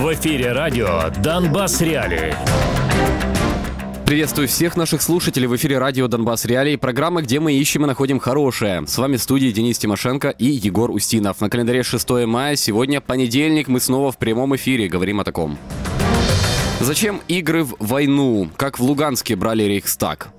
В эфире радио «Донбасс Реалии». Приветствую всех наших слушателей в эфире радио «Донбасс Реалии», программа, где мы ищем и находим хорошее. С вами в студии Денис Тимошенко и Егор Устинов. На календаре 6 мая, сегодня понедельник, мы снова в прямом эфире говорим о таком. Зачем игры в войну? Как в Луганске брали Рейхстаг?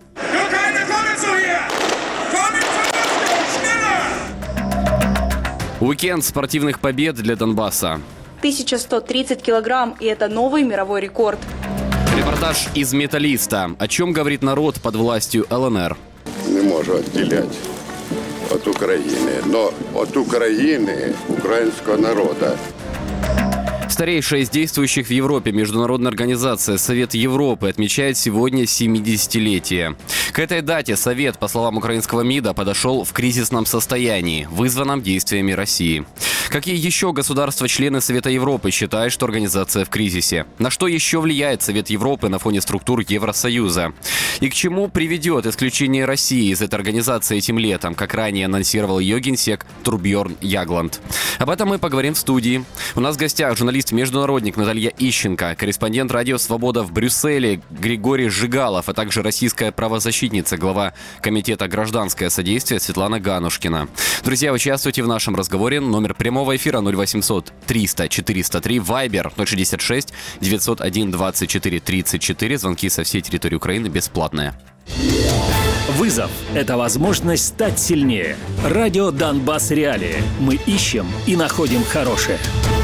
Уикенд спортивных побед для Донбасса. 1130 килограмм, и это новый мировой рекорд. Репортаж из «Металлиста». О чем говорит народ под властью ЛНР? Не можу відділяти від України, но від України, українського народу. Старейшая из действующих в Европе международная организация Совет Европы отмечает сегодня 70-летие. К этой дате Совет, по словам украинского МИДа, подошел в кризисном состоянии, вызванном действиями России. Какие еще государства-члены Совета Европы считают, что организация в кризисе? На что еще влияет Совет Европы на фоне структур Евросоюза? И к чему приведет исключение России из этой организации этим летом, как ранее анонсировал ее генсек Торбьорн Ягланд? Об этом мы поговорим в студии. У нас в гостях журналист-международник Наталья Ищенко, корреспондент радио «Свобода» в Брюсселе Григорий Жигалов, а также российская правозащитница, глава Комитета «Гражданское содействие» Светлана Ганушкина. Друзья, участвуйте в нашем разговоре. Номер прямого эфира 0800 300 403, Вайбер 066 901 24 34. Звонки со всей территории Украины бесплатные. Вызов – это возможность стать сильнее. Радио «Донбасс Реалии». Мы ищем и находим хорошее.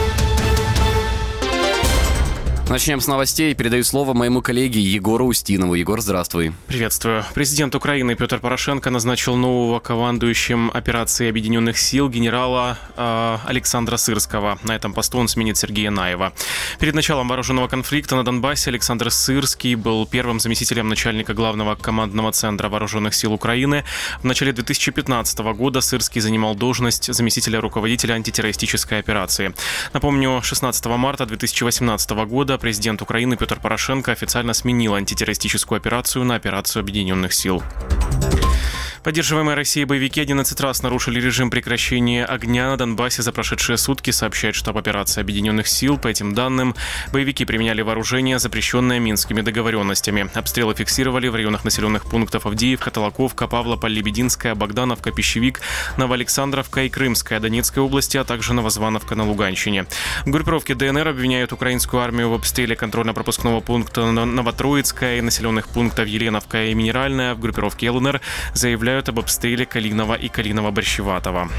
Начнем с новостей. Передаю слово моему коллеге Егору Устинову. Егор, здравствуй. Приветствую. Президент Украины Петр Порошенко назначил нового командующим операцией Объединенных сил генерала Александра Сырского. На этом посту он сменит Сергея Наева. Перед началом вооруженного конфликта на Донбассе Александр Сырский был первым заместителем начальника главного командного центра вооруженных сил Украины. В начале 2015 года Сырский занимал должность заместителя руководителя антитеррористической операции. Напомню, 16 марта 2018 года президент Украины Петр Порошенко официально сменил антитеррористическую операцию на операцию Объединенных сил. Поддерживаемые Россией боевики 11 раз нарушили режим прекращения огня на Донбассе за прошедшие сутки, сообщает штаб операции Объединенных сил. По этим данным, боевики применяли вооружение, запрещенное Минскими договоренностями. Обстрелы фиксировали в районах населенных пунктов Авдеевка, Толоковка, Павлополь, Лебединская, Богдановка, Пищевик, Новоалександровка и Крымская Донецкой области, а также Новозвановка на Луганщине. В группировке ДНР обвиняют украинскую армию в обстреле контрольно-пропускного пункта Новотроицкая и населенных пунктов Еленовка и Минеральная. В группировке ЛНР заявляют об обстреле Калинова и Калиново-Борщеватого.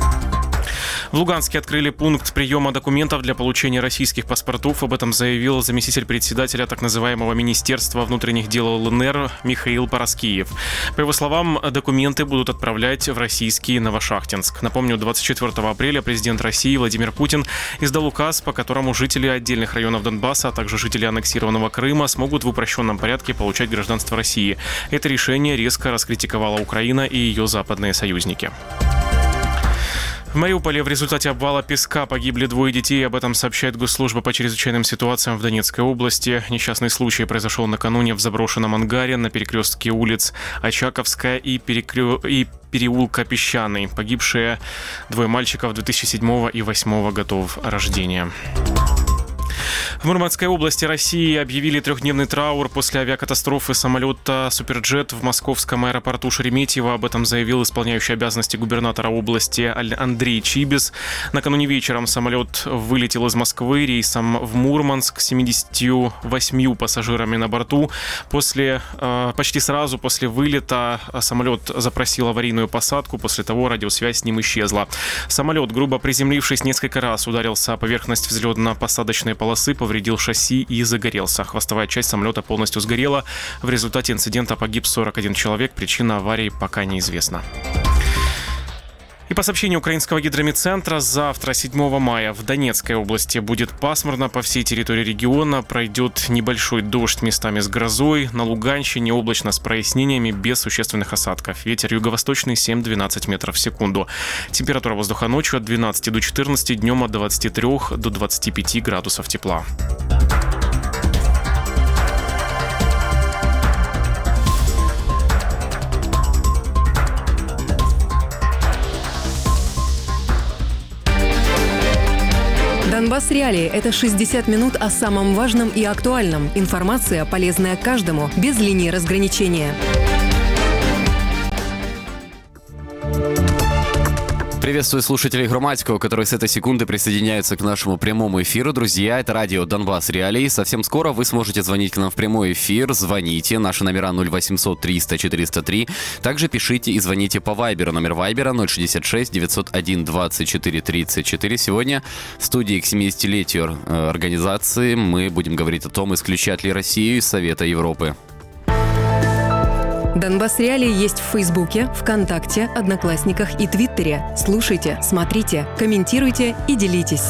В Луганске открыли пункт приема документов для получения российских паспортов. Об этом заявил заместитель председателя так называемого Министерства внутренних дел ЛНР Михаил Параскиев. По его словам, документы будут отправлять в российский Новошахтинск. Напомню, 24 апреля президент России Владимир Путин издал указ, по которому жители отдельных районов Донбасса, а также жители аннексированного Крыма смогут в упрощенном порядке получать гражданство России. Это решение резко раскритиковала Украина и ее западные союзники. В Мариуполе в результате обвала песка погибли 2 детей. Об этом сообщает Госслужба по чрезвычайным ситуациям в Донецкой области. Несчастный случай произошел накануне в заброшенном ангаре на перекрестке улиц Очаковская и переулка Песчаный. Погибшие 2 мальчиков 2007 и 2008 годов рождения. В Мурманской области России объявили 3-дневный траур после авиакатастрофы самолета «Суперджет» в московском аэропорту Шереметьево. Об этом заявил исполняющий обязанности губернатора области Андрей Чибис. Накануне вечером самолет вылетел из Москвы рейсом в Мурманск с 78 пассажирами на борту. Почти сразу после вылета самолет запросил аварийную посадку. После того радиосвязь с ним исчезла. Самолет, грубо приземлившись, несколько раз ударился о поверхность взлетно-посадочной полосы, повредил шасси и загорелся. Хвостовая часть самолета полностью сгорела. В результате инцидента погиб 41 человек. Причина аварии пока неизвестна. И по сообщению украинского гидрометцентра, завтра, 7 мая, в Донецкой области будет пасмурно. По всей территории региона пройдет небольшой дождь местами с грозой. На Луганщине облачно с прояснениями, без существенных осадков. Ветер юго-восточный 7-12 метров в секунду. Температура воздуха ночью от 12 до 14, днем от 23 до 25 градусов тепла. Донбасс Реалии – это 60 минут о самом важном и актуальном. Информация, полезная каждому, без линии разграничения. Приветствую слушателей Громадского, которые с этой секунды присоединяются к нашему прямому эфиру. Друзья, это радио Донбасс Реалии. Совсем скоро вы сможете звонить к нам в прямой эфир. Звоните. Наши номера 0800 300 403. Также пишите и звоните по Вайберу. Номер Вайбера 066 901 24 34. Сегодня в студии к 70-летию организации мы будем говорить о том, исключат ли Россию из Совета Европы. Донбасс Реалии есть в Фейсбуке, ВКонтакте, Одноклассниках и Твиттере. Слушайте, смотрите, комментируйте и делитесь.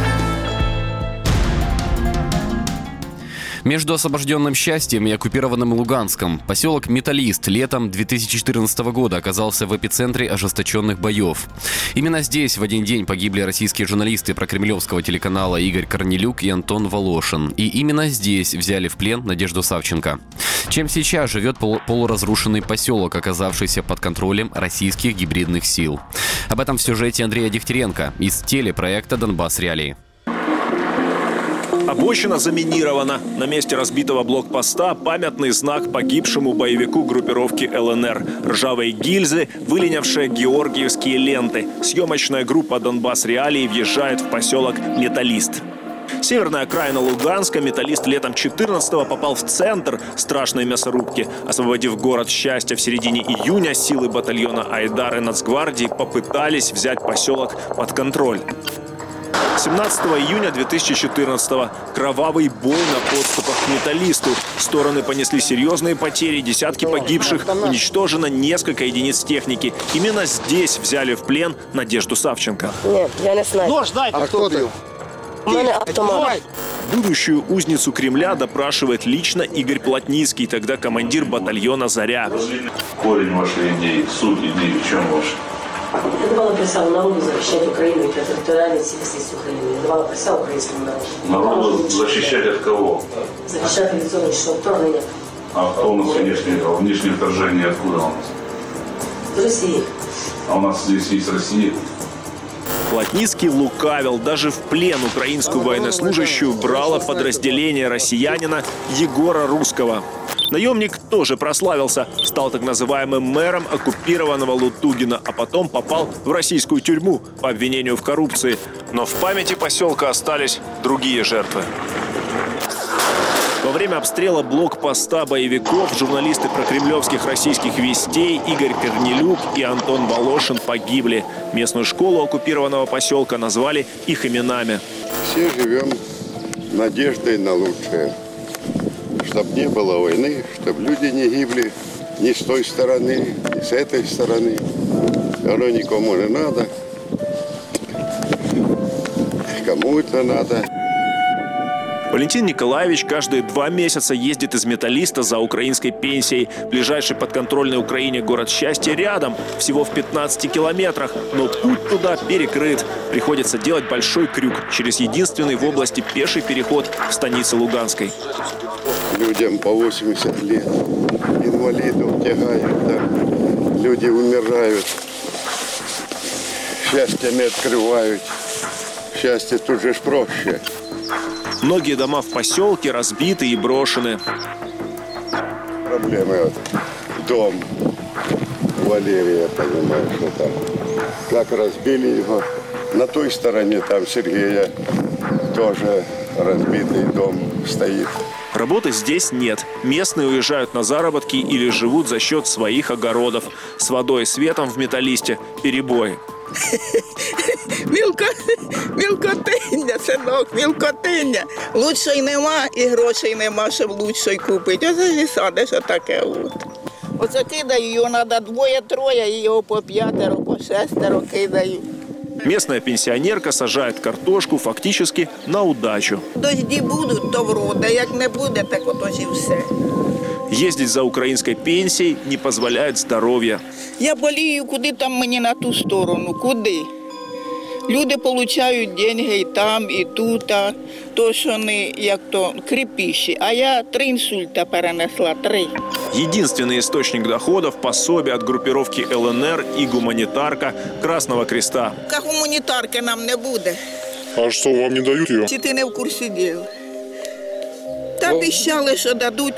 Между освобожденным Счастьем и оккупированным Луганском поселок Металлист летом 2014 года оказался в эпицентре ожесточенных боев. Именно здесь в один день погибли российские журналисты прокремлевского телеканала Игорь Корнелюк и Антон Волошин. И именно здесь взяли в плен Надежду Савченко. Чем сейчас живет полуразрушенный поселок, оказавшийся под контролем российских гибридных сил? Об этом в сюжете Андрея Дегтяренко из телепроекта «Донбасс Реалии». Обочина заминирована. На месте разбитого блокпоста памятный знак погибшему боевику группировки ЛНР. Ржавые гильзы, выленившие георгиевские ленты. Съемочная группа «Донбасс Реалии» въезжает в поселок Металлист. Северная окраина Луганска. Металлист летом 14-го попал в центр страшной мясорубки. Освободив город Счастья в середине июня, силы батальона «Айдар» и Нацгвардии попытались взять поселок под контроль. 17 июня 2014-го. Кровавый бой на подступах к Металлисту. Стороны понесли серьезные потери, десятки погибших, уничтожено несколько единиц техники. Именно здесь взяли в плен Надежду Савченко. Нет, я не знаю. Нож дай! А кто ты? У меня автомат. Будущую узницу Кремля допрашивает лично Игорь Плотницкий, тогда командир батальона «Заря». Корень вашей идеи, суть идеи в чем ваша? Я давала присягу народу защищать Украину и территориальную целостность Украины. Я давала присягу украинскому народу. Народу защищать от кого? Защищать лицо внешнего вторжения. А кто у нас внешнее вторжение откуда у нас? Из России. А у нас здесь есть Россия? Плотницкий лукавил. Даже в плен украинскую военнослужащую брало подразделение россиянина Егора Русского. Наемник тоже прославился, стал так называемым мэром оккупированного Лутугина, а потом попал в российскую тюрьму по обвинению в коррупции. Но в памяти поселка остались другие жертвы. Во время обстрела блокпоста боевиков журналисты прокремлевских российских вестей Игорь Корнелюк и Антон Волошин погибли. Местную школу оккупированного поселка назвали их именами. Все живем надеждой на лучшее. Чтобы не было войны, чтобы люди не гибли ни с той стороны, ни с этой стороны. Оно никому не надо. Кому это надо? Валентин Николаевич каждые 2 месяца ездит из Металлиста за украинской пенсией. Ближайший подконтрольный Украине город Счастья рядом, всего в 15 километрах. Но путь туда перекрыт. Приходится делать большой крюк через единственный в области пеший переход в станице Луганской. Людям по 80 лет, инвалидов тягают, да. Люди умирают. Счастье не открывают. Счастье тут же проще. Многие дома в поселке разбиты и брошены. Проблемы. Вот. Дом Валерия, понимаешь, что там. Как разбили его. На той стороне там Сергея тоже разбитый дом стоит. Работы здесь нет. Местные уезжают на заработки или живут за счет своих огородов. С водой и светом в Металлисте перебои. Мілкотиння, синок, мілкотиння. Лучшої нема і грошей нема, щоб лучшої купити. Оце і садиш отаке от. Оце кидаю, його треба 2-3, і його по 5, по 6 кидаю. Местная пенсионерка сажает картошку фактически на удачу. Дожді будуть, то вроде, як не буде, так отож і все. Ездить за украинской пенсией не позволяет здоровье. Я болію, куди там мені на ту сторону, куди? Люди отримують гроші і там, і тут, то, що вони, як то, крепіші. А я 3 інсульта перенесла, 3. Единственный источник доходов – пособие от группировки ЛНР и гуманитарка Красного Креста. Як гуманітарки нам не буде. А что, вам не дают ее? Чи ти не в курсі діл? Та обіцяли, що дадуть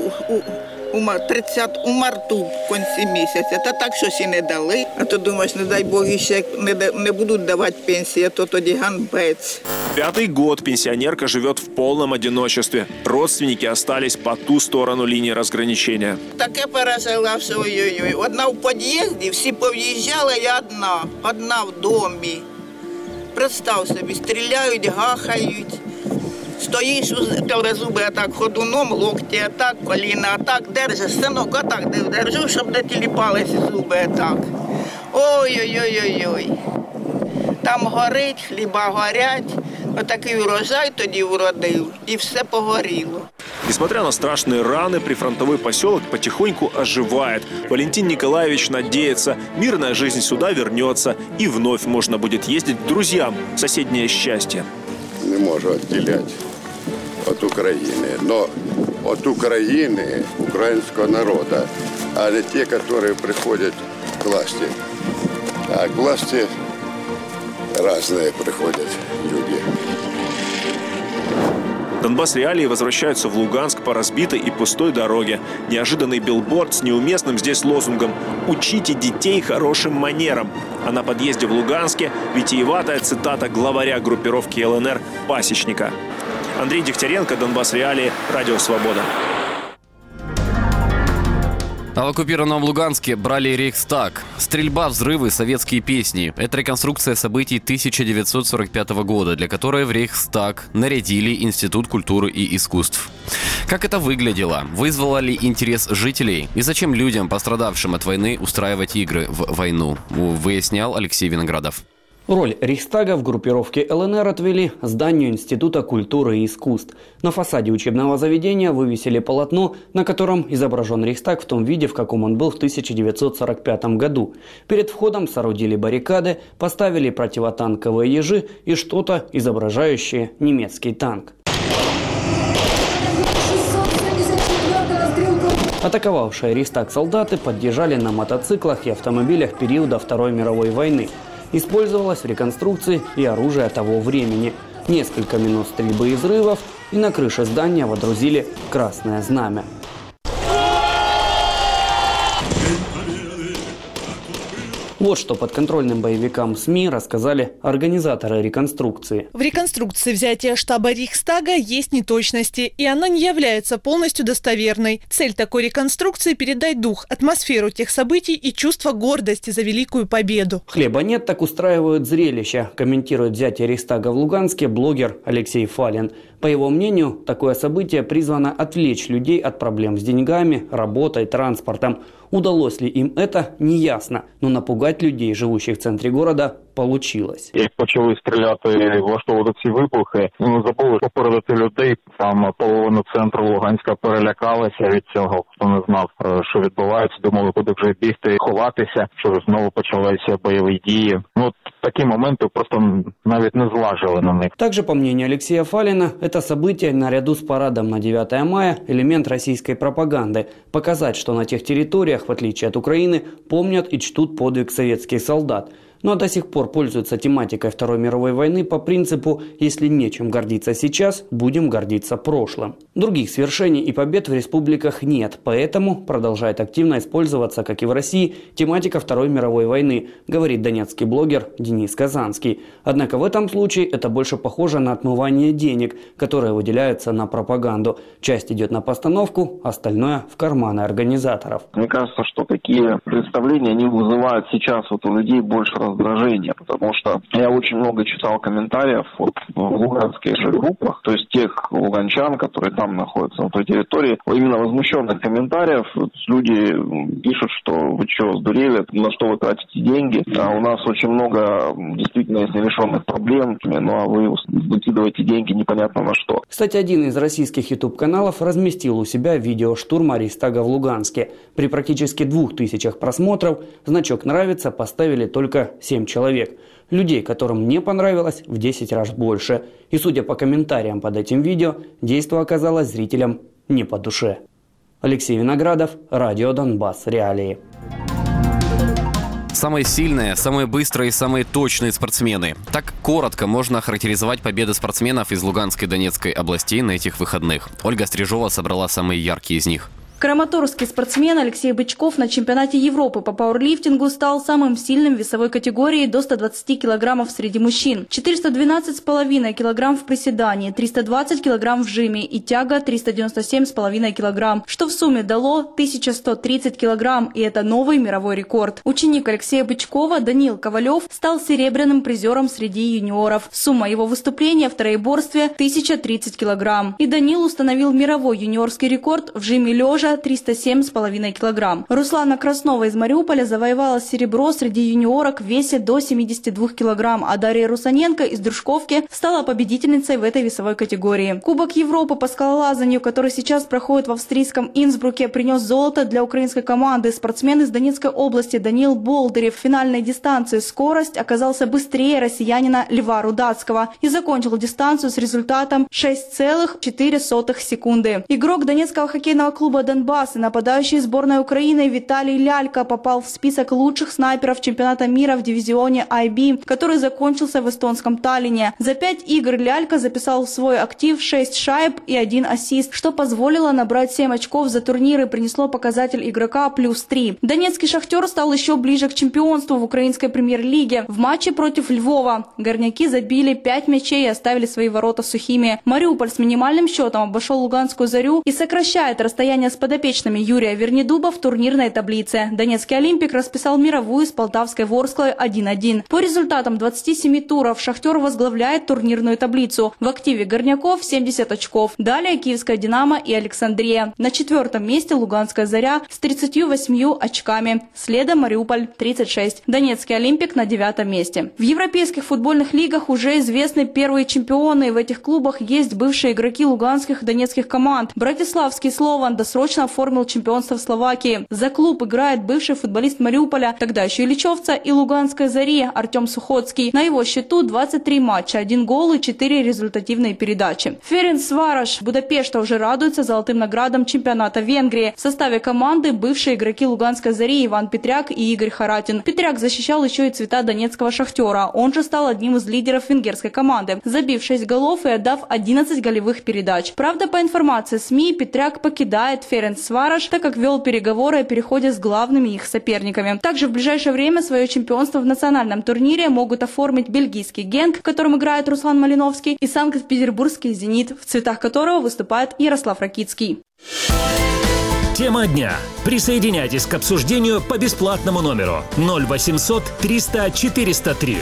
у марту в кінці місяця. Та так щось і не дали. А то думаєш, не дай Бог, ще не будуть давати пенсії, то тоді ганбець. 5-й год пенсионерка живет в полном одиночестве. Родственники остались по ту сторону линии разграничения. Таке пережила, що ой-ой-ой. Одна в під'їзді, всі пов'їжджали, я одна в домі. Представ собі, стріляють, гахають. Стоїш, зуби атак ходуном, локті атак, коліна атак, держиш, синок атак, держу, щоб не тіліпалися зуби атак. Ой-ой-ой-ой-ой. Там горить, хліба горять, отакий урожай тоді вродив, і все погоріло. Несмотря на страшные раны, прифронтовой поселок потихоньку оживает. Валентин Николаевич надеется, мирная жизнь сюда вернется, и вновь можно будет ездить к друзьям в соседнее счастье. Не можу відділяти від України, но від України, українського народу, а не ті, які приходять к власти. А к власти разные приходят люди. Донбасс Реалии возвращаются в Луганск по разбитой и пустой дороге. Неожиданный билборд с неуместным здесь лозунгом «Учите детей хорошим манерам». А на подъезде в Луганске витиеватая цитата главаря группировки ЛНР «Пасечника». Андрей Дегтяренко, Донбасс Реалии, Радио Свобода. А в оккупированном Луганске брали Рейхстаг. Стрельба, взрывы, советские песни. Это реконструкция событий 1945 года, для которой в Рейхстаг нарядили Институт культуры и искусств. Как это выглядело? Вызвало ли интерес жителей? И зачем людям, пострадавшим от войны, устраивать игры в войну? Выяснял Алексей Виноградов. Роль Рейхстага в группировке ЛНР отвели зданию Института культуры и искусств. На фасаде учебного заведения вывесили полотно, на котором изображен Рейхстаг в том виде, в каком он был в 1945 году. Перед входом соорудили баррикады, поставили противотанковые ежи и что-то, изображающее немецкий танк. Атаковавшие Рейхстаг солдаты подъезжали на мотоциклах и автомобилях периода Второй мировой войны. Использовалось в реконструкции и оружие того времени. Несколько минут стрельбы и взрывов, и на крыше здания водрузили красное знамя. Вот что подконтрольным боевикам СМИ рассказали организаторы реконструкции. В реконструкции взятия штаба Рейхстага есть неточности, и она не является полностью достоверной. Цель такой реконструкции – передать дух, атмосферу тех событий и чувство гордости за великую победу. Хлеба нет, так устраивают зрелища, комментирует взятие Рейхстага в Луганске блогер Алексей Фалин. По его мнению, такое событие призвано отвлечь людей от проблем с деньгами, работой, транспортом. Удалось ли им это, неясно, но напугать людей, живущих в центрі города, получилось. Як почали стріляти, влаштовувати ці вибухи, забули попередити людей. Там половина центру Луганська перелякалася від цього, хто не знав, що відбувається, думали, куди вже бігти, ховатися, що знову почалися бойові дії. Такі моменти просто навіть не зважили на них. Также, по мнению Алексея Фалина, это событие наряду с парадом на 9 мая – элемент российской пропаганды. Показать, что на тех территориях, в отличие от Украины, помнят и чтут подвиг советских солдат. Ну а до сих пор пользуются тематикой Второй мировой войны по принципу «если нечем гордиться сейчас, будем гордиться прошлым». Других свершений и побед в республиках нет, поэтому продолжает активно использоваться, как и в России, тематика Второй мировой войны, говорит донецкий блогер Денис Казанский. Однако в этом случае это больше похоже на отмывание денег, которые выделяются на пропаганду. Часть идет на постановку, остальное в карманы организаторов. Мне кажется, что такие представления, они вызывают сейчас у людей больше раздражения, потому что я очень много читал комментариев в луганских же группах, то есть тех луганчан, которые там находятся на той территории, именно возмущенных комментариев. Люди пишут, что вы что, сдурели, на что вы тратите деньги, а у нас очень много действительно есть нерешенных проблем, ну а вы выкидываете деньги непонятно на что. Кстати, один из российских YouTube-каналов разместил у себя видео штурма Рейхстага в Луганске. При практически 2000 просмотров значок «Нравится» поставили только 7 человек. Людей, которым не понравилось, в 10 раз больше. И судя по комментариям под этим видео, действо оказалось зрителям не по душе. Алексей Виноградов, Радио Донбасс. Реалии. Самые сильные, самые быстрые и самые точные спортсмены. Так коротко можно охарактеризовать победы спортсменов из Луганской и Донецкой областей на этих выходных. Ольга Стрижова собрала самые яркие из них. Краматорский спортсмен Алексей Бычков на чемпионате Европы по пауэрлифтингу стал самым сильным в весовой категории до 120 килограммов среди мужчин. 412,5 килограмм в приседании, 320 килограмм в жиме и тяга 397,5 килограмм, что в сумме дало 1130 килограмм, и это новый мировой рекорд. Ученик Алексея Бычкова Даниил Ковалев стал серебряным призером среди юниоров. Сумма его выступления в троеборстве 1030 килограмм. И Даниил установил мировой юниорский рекорд в жиме лежа 307,5 килограмм. Руслана Краснова из Мариуполя завоевала серебро среди юниорок в весе до 72 килограмм, а Дарья Русаненко из Дружковки стала победительницей в этой весовой категории. Кубок Европы по скалолазанию, который сейчас проходит в австрийском Инсбруке, принес золото для украинской команды. Спортсмен из Донецкой области Даниил Болдырев в финальной дистанции скорость оказался быстрее россиянина Льва Рудацкого и закончил дистанцию с результатом 6,4 секунды. Игрок Донецкого хоккейного клуба «Донбасс» и нападающий сборной Украины Виталий Лялька попал в список лучших снайперов чемпионата мира в дивизионе IB, который закончился в эстонском Таллине. За 5 игр Лялька записал в свой актив 6 шайб и 1 ассист, что позволило набрать 7 очков за турнир и принесло показатель игрока +3. Донецкий «Шахтер» стал еще ближе к чемпионству в украинской премьер-лиге. В матче против Львова горняки забили 5 мячей и оставили свои ворота сухими. Мариуполь с минимальным счетом обошел Луганскую «Зарю» и сокращает расстояние с подопечными Юрия Вернедуба в турнирной таблице. Донецкий «Олимпик» расписал мировую с Полтавской «Ворсклой» 1-1. По результатам 27 туров «Шахтер» возглавляет турнирную таблицу. В активе горняков 70 очков. Далее Киевская «Динамо» и Александрия. На 4-м месте Луганская «Заря» с 38 очками. Следом Мариуполь 36. Донецкий «Олимпик» на 9-м месте. В европейских футбольных лигах уже известны первые чемпионы. В этих клубах есть бывшие игроки луганских и донецких команд. Братиславский «Слован» досрочно оформил чемпионство в Словакии. За клуб играет бывший футболист Мариуполя, тогда еще Ильичевца, и Луганской «Зари» Артем Сухоцкий. На его счету 23 матча, 1 гол и 4 результативные передачи. Ференцварош Будапешта уже радуется золотым наградам чемпионата Венгрии. В составе команды бывшие игроки Луганской «Зари» Иван Петряк и Игорь Харатин. Петряк защищал еще и цвета донецкого «Шахтера». Он же стал одним из лидеров венгерской команды, забив 6 голов и отдав 11 голевых передач. Правда, по информации СМИ, Петряк покидает Ференцварош, так как вел переговоры о переходе с главными их соперниками. Также в ближайшее время свое чемпионство в национальном турнире могут оформить бельгийский «Генк», в котором играет Руслан Малиновский, и санкт-петербургский «Зенит», в цветах которого выступает Ярослав Ракицкий. Тема дня. Присоединяйтесь к обсуждению по бесплатному номеру 0800 300 403.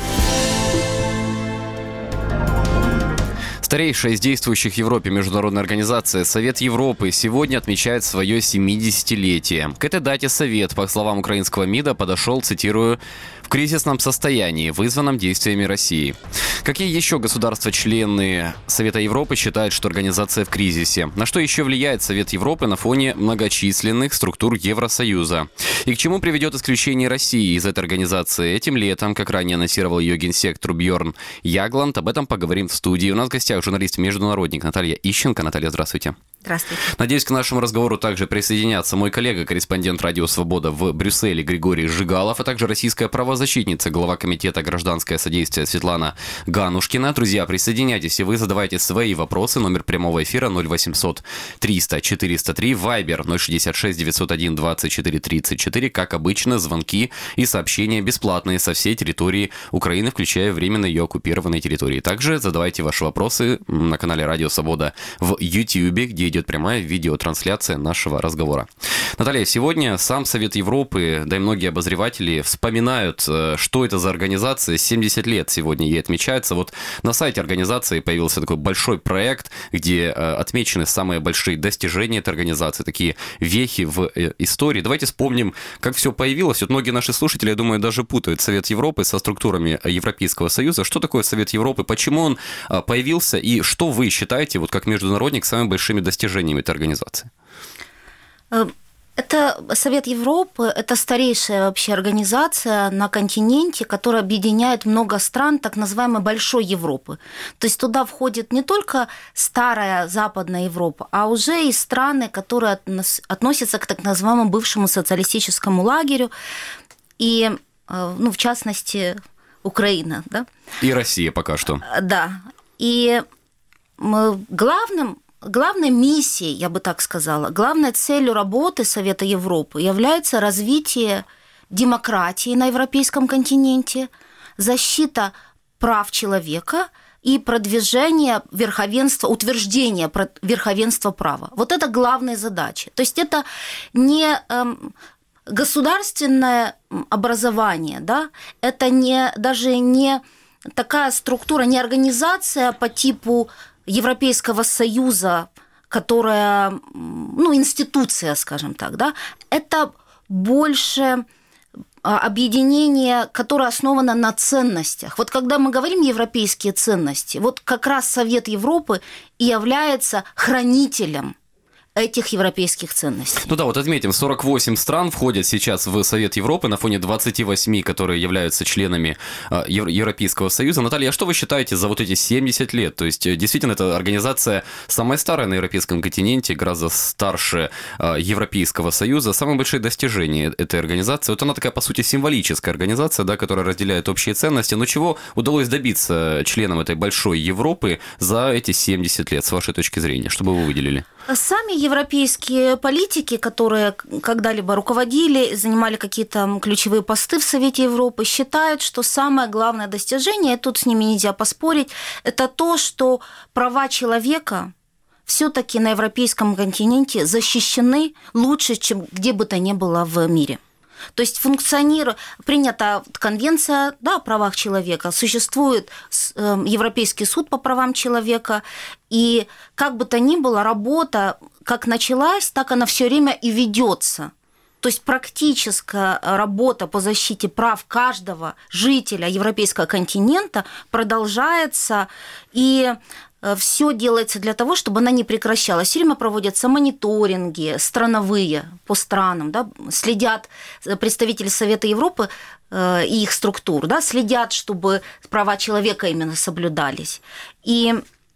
Старейшая из действующих в Европе международная организация Совет Европы сегодня отмечает свое 70-летие. К этой дате Совет, по словам украинского МИДа, подошел, цитирую, в кризисном состоянии, вызванном действиями России. Какие еще государства-члены Совета Европы считают, что организация в кризисе? На что еще влияет Совет Европы на фоне многочисленных структур Евросоюза? И к чему приведет исключение России из этой организации этим летом, как ранее анонсировал ее генсек Трубьерн Ягланд? Об этом поговорим в студии. У нас в гостях журналист-международник Наталья Ищенко. Наталья, здравствуйте. Здравствуйте. Надеюсь, к нашему разговору также присоединятся мой коллега, корреспондент «Радио Свобода» в Брюсселе Григорий Жигалов, а также российская правозащитница, глава комитета «Гражданское содействие» Светлана Ганушкина. Друзья, присоединяйтесь, и вы задавайте свои вопросы. Номер прямого эфира 0800 300 403, Вайбер 066 901 24 34. Как обычно, звонки и сообщения бесплатные со всей территории Украины, включая временно ее оккупированные территории. Также задавайте ваши вопросы на канале «Радио Свобода» в YouTube, где идет прямая видеотрансляция нашего разговора. Наталья, сегодня сам Совет Европы, да и многие обозреватели вспоминают, что это за организация. 70 лет сегодня ей отмечается. Вот на сайте организации появился такой большой проект, где отмечены самые большие достижения этой организации, такие вехи в истории. Давайте вспомним, как все появилось. Вот многие наши слушатели, я думаю, даже путают Совет Европы со структурами Европейского Союза. Что такое Совет Европы, почему он появился и что вы считаете, вот как международник, самыми большими достижениями этой организации? Это Совет Европы, это старейшая вообще организация на континенте, которая объединяет много стран так называемой Большой Европы. То есть туда входит не только старая Западная Европа, а уже и страны, которые относятся к так называемому бывшему социалистическому лагерю. И в частности, Украина, да? И Россия пока что. Да. И главной миссией, я бы так сказала, главной целью работы Совета Европы является развитие демократии на европейском континенте, защита прав человека и продвижение утверждение верховенства права. Вот это главные задачи. То есть это не государственное образование, да? Это даже не такая структура, не организация по типу Европейского Союза, которая, институция, скажем так, да? Это больше объединение, которое основано на ценностях. Вот когда мы говорим европейские ценности, вот как раз Совет Европы и является хранителем этих европейских ценностей. Ну да, вот отметим, 48 стран входят сейчас в Совет Европы на фоне 28, которые являются членами Европейского Союза. Наталья, а что вы считаете за вот эти 70 лет? То есть, действительно, эта организация самая старая на европейском континенте, гораздо старше Европейского Союза. Самые большие достижения этой организации, вот она такая, по сути, символическая организация, да, которая разделяет общие ценности. Но чего удалось добиться членам этой большой Европы за эти 70 лет, с вашей точки зрения? Что бы вы выделили? Сами европейские политики, которые когда-либо руководили, занимали какие-то ключевые посты в Совете Европы, считают, что самое главное достижение, и тут с ними нельзя поспорить, это то, что права человека все-таки на европейском континенте защищены лучше, чем где бы то ни было в мире. То есть принята конвенция о правах человека, существует Европейский суд по правам человека, и как бы то ни было, работа как началась, так она все время и ведется. То есть практическая работа по защите прав каждого жителя европейского континента продолжается, и все делается для того, чтобы она не прекращалась. Все время проводятся мониторинги страновые по странам, да, следят представители Совета Европы и их структур, да, следят, чтобы права человека именно соблюдались. И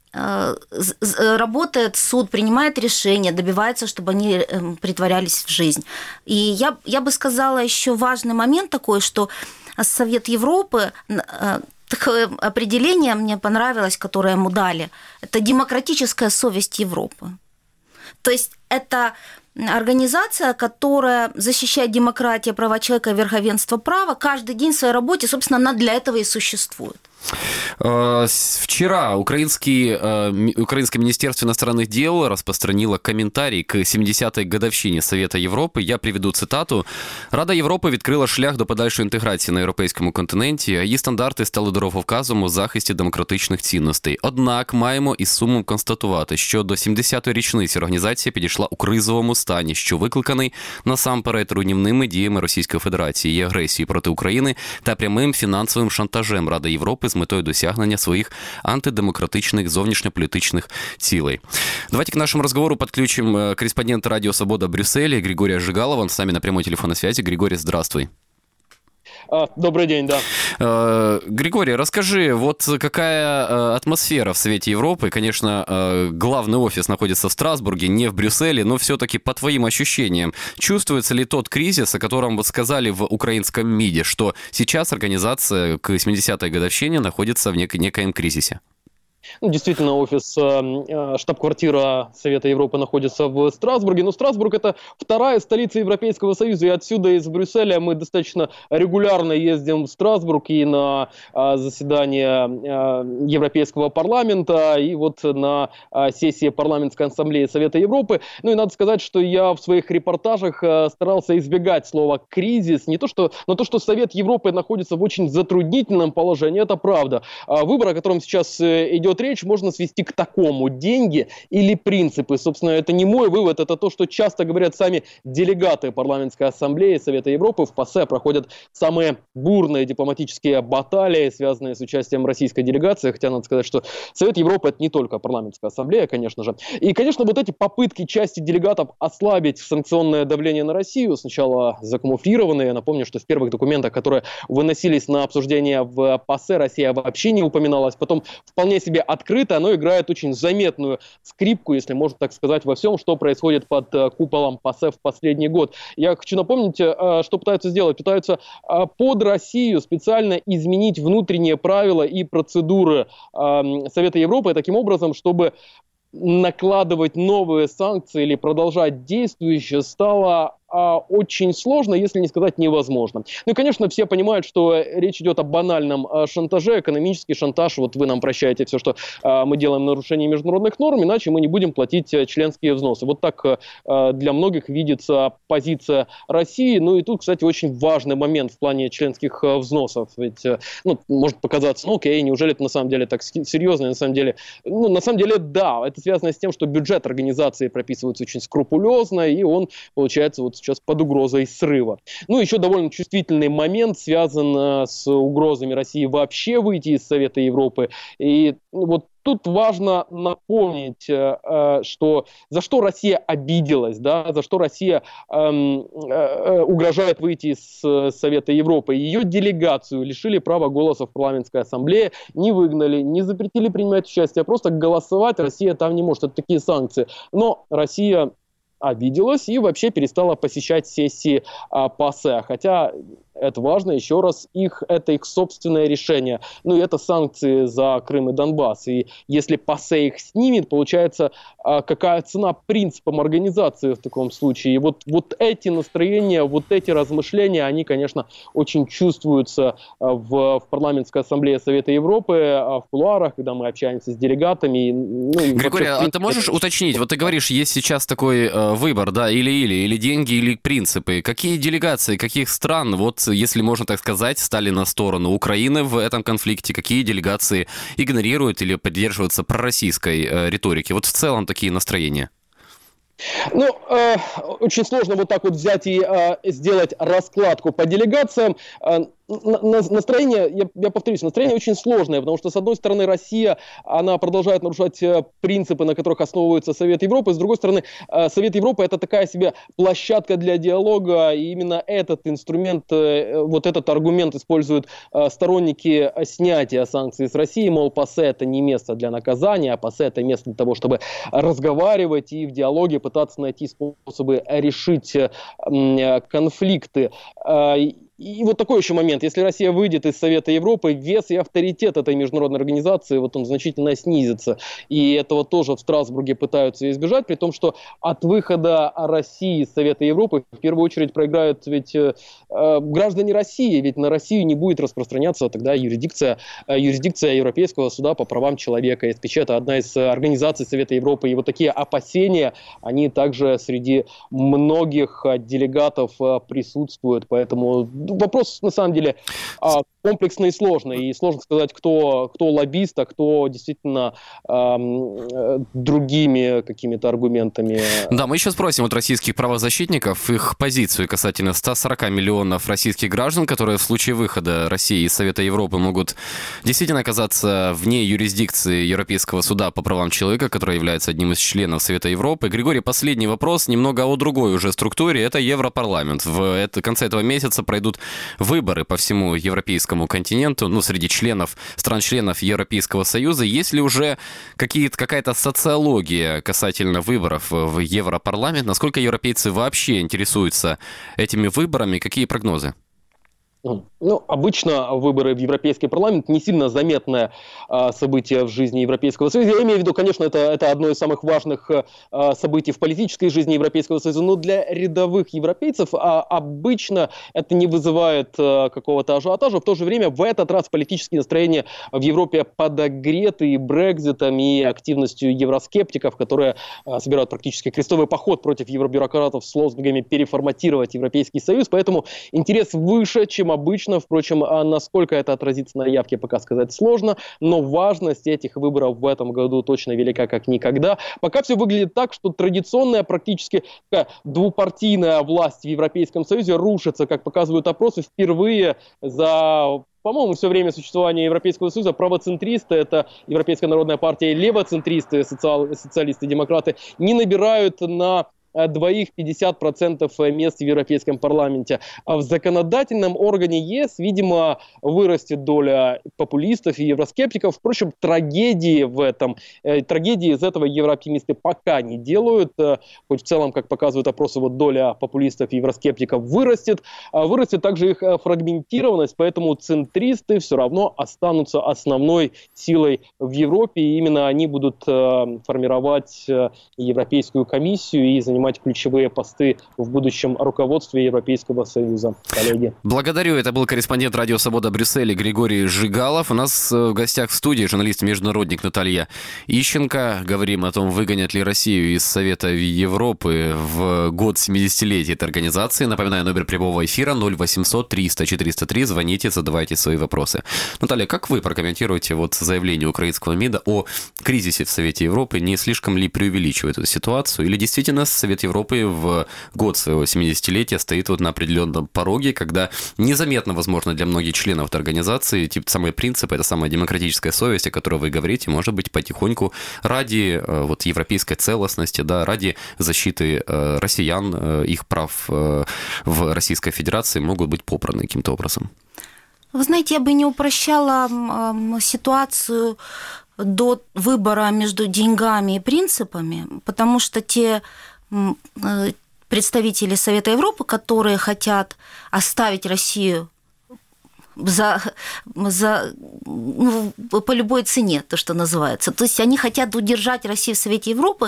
работает суд, принимает решения, добивается, чтобы они претворялись в жизнь. И я бы сказала еще важный момент такой, что Совет Европы... Такое определение мне понравилось, которое ему дали. Это демократическая совесть Европы. То есть это организация, которая защищает демократию, права человека и верховенство права каждый день в своей работе. Собственно, она для этого и существует. Вчера Украинское министерство иностранных дел распространило комментарій к 70-й годовщині Совета Європи. Я приведу цитату. «Рада Європи відкрила шлях до подальшої інтеграції на європейському континенті, а її стандарти стали дороговказом у захисті демократичних цінностей. Однак маємо із сумом констатувати, що до 70-ї річниці організація підійшла у кризовому стані, що викликаний насамперед руйнівними діями Російської Федерації, її агресії проти України та прямим фінансовим шантажем Ради Європи з метою досягнення своих антидемократичных зовнішньополітичних цілей». Давайте к нашему разговору подключим корреспондента Радио Свобода Брюсселя Григория Жигалова. Он с нами на прямой телефонной связи. Григорий, здравствуй. Добрый день, да. Григорий, расскажи, вот какая атмосфера в Совете Европы? Конечно, главный офис находится в Страсбурге, не в Брюсселе, но все-таки по твоим ощущениям, чувствуется ли тот кризис, о котором вот сказали в украинском МИДе, что сейчас организация к 70-й годовщине находится в некоем кризисе? Действительно, офис, штаб-квартира Совета Европы находится в Страсбурге, но Страсбург – это вторая столица Европейского Союза, и отсюда, из Брюсселя, мы достаточно регулярно ездим в Страсбург и на заседание Европейского парламента, и вот на сессии парламентской ассамблеи Совета Европы. Ну и надо сказать, что я в своих репортажах старался избегать слова «кризис», но то, что Совет Европы находится в очень затруднительном положении, это правда. Выбор, о котором сейчас идет речь, можно свести к такому: деньги или принципы. Собственно, это не мой вывод, это то, что часто говорят сами делегаты парламентской ассамблеи Совета Европы. В ПАСЕ проходят самые бурные дипломатические баталии, связанные с участием российской делегации, хотя надо сказать, что Совет Европы — это не только парламентская ассамблея, конечно же. И, конечно, вот эти попытки части делегатов ослабить санкционное давление на Россию, сначала закамуфлированные, я напомню, что в первых документах, которые выносились на обсуждение в ПАСЕ, Россия вообще не упоминалась, потом вполне себе открыто, оно играет очень заметную скрипку, если можно так сказать, во всем, что происходит под куполом ПАСЕ в последний год. Я хочу напомнить, что пытаются сделать. Пытаются под Россию специально изменить внутренние правила и процедуры Совета Европы таким образом, чтобы накладывать новые санкции или продолжать действующие стало очень сложно, если не сказать невозможно. Ну и, конечно, все понимают, что речь идет о банальном шантаже, экономический шантаж. Вот вы нам прощаете все, что мы делаем в нарушении международных норм, иначе мы не будем платить членские взносы. Вот так для многих видится позиция России. Ну и тут, кстати, очень важный момент в плане членских взносов. Ведь, может показаться, окей, неужели это на самом деле так серьезно? На самом деле, да, это связано с тем, что бюджет организации прописывается очень скрупулезно, и он, получается, вот сейчас под угрозой срыва. Ну, еще довольно чувствительный момент связан с угрозами России вообще выйти из Совета Европы. И вот тут важно напомнить, что за что Россия обиделась, да, за что Россия угрожает выйти из Совета Европы. Ее делегацию лишили права голоса в парламентской ассамблее, не выгнали, не запретили принимать участие, а просто голосовать Россия там не может. Это такие санкции. Но Россия обиделась и вообще перестала посещать сессии ПАСЕ. Хотя это важно, еще раз, это их собственное решение. Ну и это санкции за Крым и Донбасс. И если ПАСЕ их снимет, получается, какая цена принципам организации в таком случае. И вот эти настроения, вот эти размышления, они, конечно, очень чувствуются в парламентской ассамблее Совета Европы, в кулуарах, когда мы общаемся с делегатами. Григорий, а ты можешь уточнить? Вот ты говоришь, есть сейчас такой выбор, да, или деньги, или принципы. Какие делегации, каких стран, вот если можно так сказать, стали на сторону Украины в этом конфликте? Какие делегации игнорируют или поддерживаются пророссийской риторики? Вот в целом такие настроения. Очень сложно вот так вот взять и сделать раскладку по делегациям. Настроение, я повторюсь, настроение очень сложное, потому что, с одной стороны, Россия, она продолжает нарушать принципы, на которых основывается Совет Европы, с другой стороны, Совет Европы — это такая себе площадка для диалога, и именно этот инструмент, вот этот аргумент используют сторонники снятия санкций с России, мол, ПАСЕ — это не место для наказания, а ПАСЕ — это место для того, чтобы разговаривать и в диалоге пытаться найти способы решить конфликты. И вот такой еще момент. Если Россия выйдет из Совета Европы, вес и авторитет этой международной организации, вот он значительно снизится. И этого тоже в Страсбурге пытаются избежать, при том, что от выхода России из Совета Европы в первую очередь проиграют ведь граждане России, ведь на Россию не будет распространяться тогда юрисдикция Европейского суда по правам человека. ЕСПЧ — это одна из организаций Совета Европы. И вот такие опасения, они также среди многих делегатов присутствуют. Поэтому вопрос, на самом деле, комплексный и сложный. И сложно сказать, кто лоббист, а кто действительно другими какими-то аргументами. Да, мы еще спросим от российских правозащитников их позицию касательно 140 миллионов российских граждан, которые в случае выхода России из Совета Европы могут действительно оказаться вне юрисдикции Европейского суда по правам человека, который является одним из членов Совета Европы. Григорий, последний вопрос, немного о другой уже структуре. Это Европарламент. В конце этого месяца пройдут выборы по всему европейскому континенту, среди стран-членов Европейского Союза. Есть ли уже какая-то социология касательно выборов в Европарламент? Насколько европейцы вообще интересуются этими выборами? Какие прогнозы? Обычно выборы в Европейский парламент не сильно заметное событие в жизни Европейского Союза. Я имею в виду, конечно, это одно из самых важных событий в политической жизни Европейского Союза, но для рядовых европейцев обычно это не вызывает какого-то ажиотажа. В то же время в этот раз политические настроения в Европе подогреты и Брекситом, и активностью евроскептиков, которые собирают практически крестовый поход против евробюрократов с лозунгами переформатировать Европейский Союз. Поэтому интерес выше, чем обычно. Впрочем, насколько это отразится на явке, пока сказать сложно, но важность этих выборов в этом году точно велика как никогда. Пока все выглядит так, что традиционная практически двупартийная власть в Европейском Союзе рушится, как показывают опросы, впервые за, по-моему, все время существования Европейского Союза правоцентристы, это Европейская народная партия, и левоцентристы, социалисты, демократы, не набирают на двоих 50% мест в Европейском парламенте. А в законодательном органе ЕС, видимо, вырастет доля популистов и евроскептиков. Впрочем, трагедии из этого еврооптимисты пока не делают. Хоть в целом, как показывают опросы, вот доля популистов и евроскептиков вырастет. Вырастет также их фрагментированность, поэтому центристы все равно останутся основной силой в Европе. И именно они будут формировать Европейскую комиссию и занимать ключевые посты в будущем руководстве Европейского Союза. Коллеги. Благодарю. Это был корреспондент Радио Свобода Брюсселя Григорий Жигалов. У нас в гостях в студии журналист-международник Наталья Ищенко. Говорим о том, выгонят ли Россию из Совета Европы в год 70-летия этой организации. Напоминаю, номер прямого эфира 0800 300 403. Звоните, задавайте свои вопросы. Наталья, как вы прокомментируете вот заявление украинского МИДа о кризисе в Совете Европы? Не слишком ли преувеличивает эту ситуацию? Или действительно Совет Европы в год своего 70-летия стоит вот на определенном пороге, когда незаметно, возможно, для многих членов этой организации, самые принципы, это самая демократическая совесть, о которой вы говорите, может быть, потихоньку ради вот европейской целостности, да, ради защиты россиян, их прав в Российской Федерации могут быть попраны каким-то образом? Вы знаете, я бы не упрощала ситуацию до выбора между деньгами и принципами, потому что те представители Совета Европы, которые хотят оставить Россию по любой цене, то, что называется. То есть они хотят удержать Россию в Совете Европы,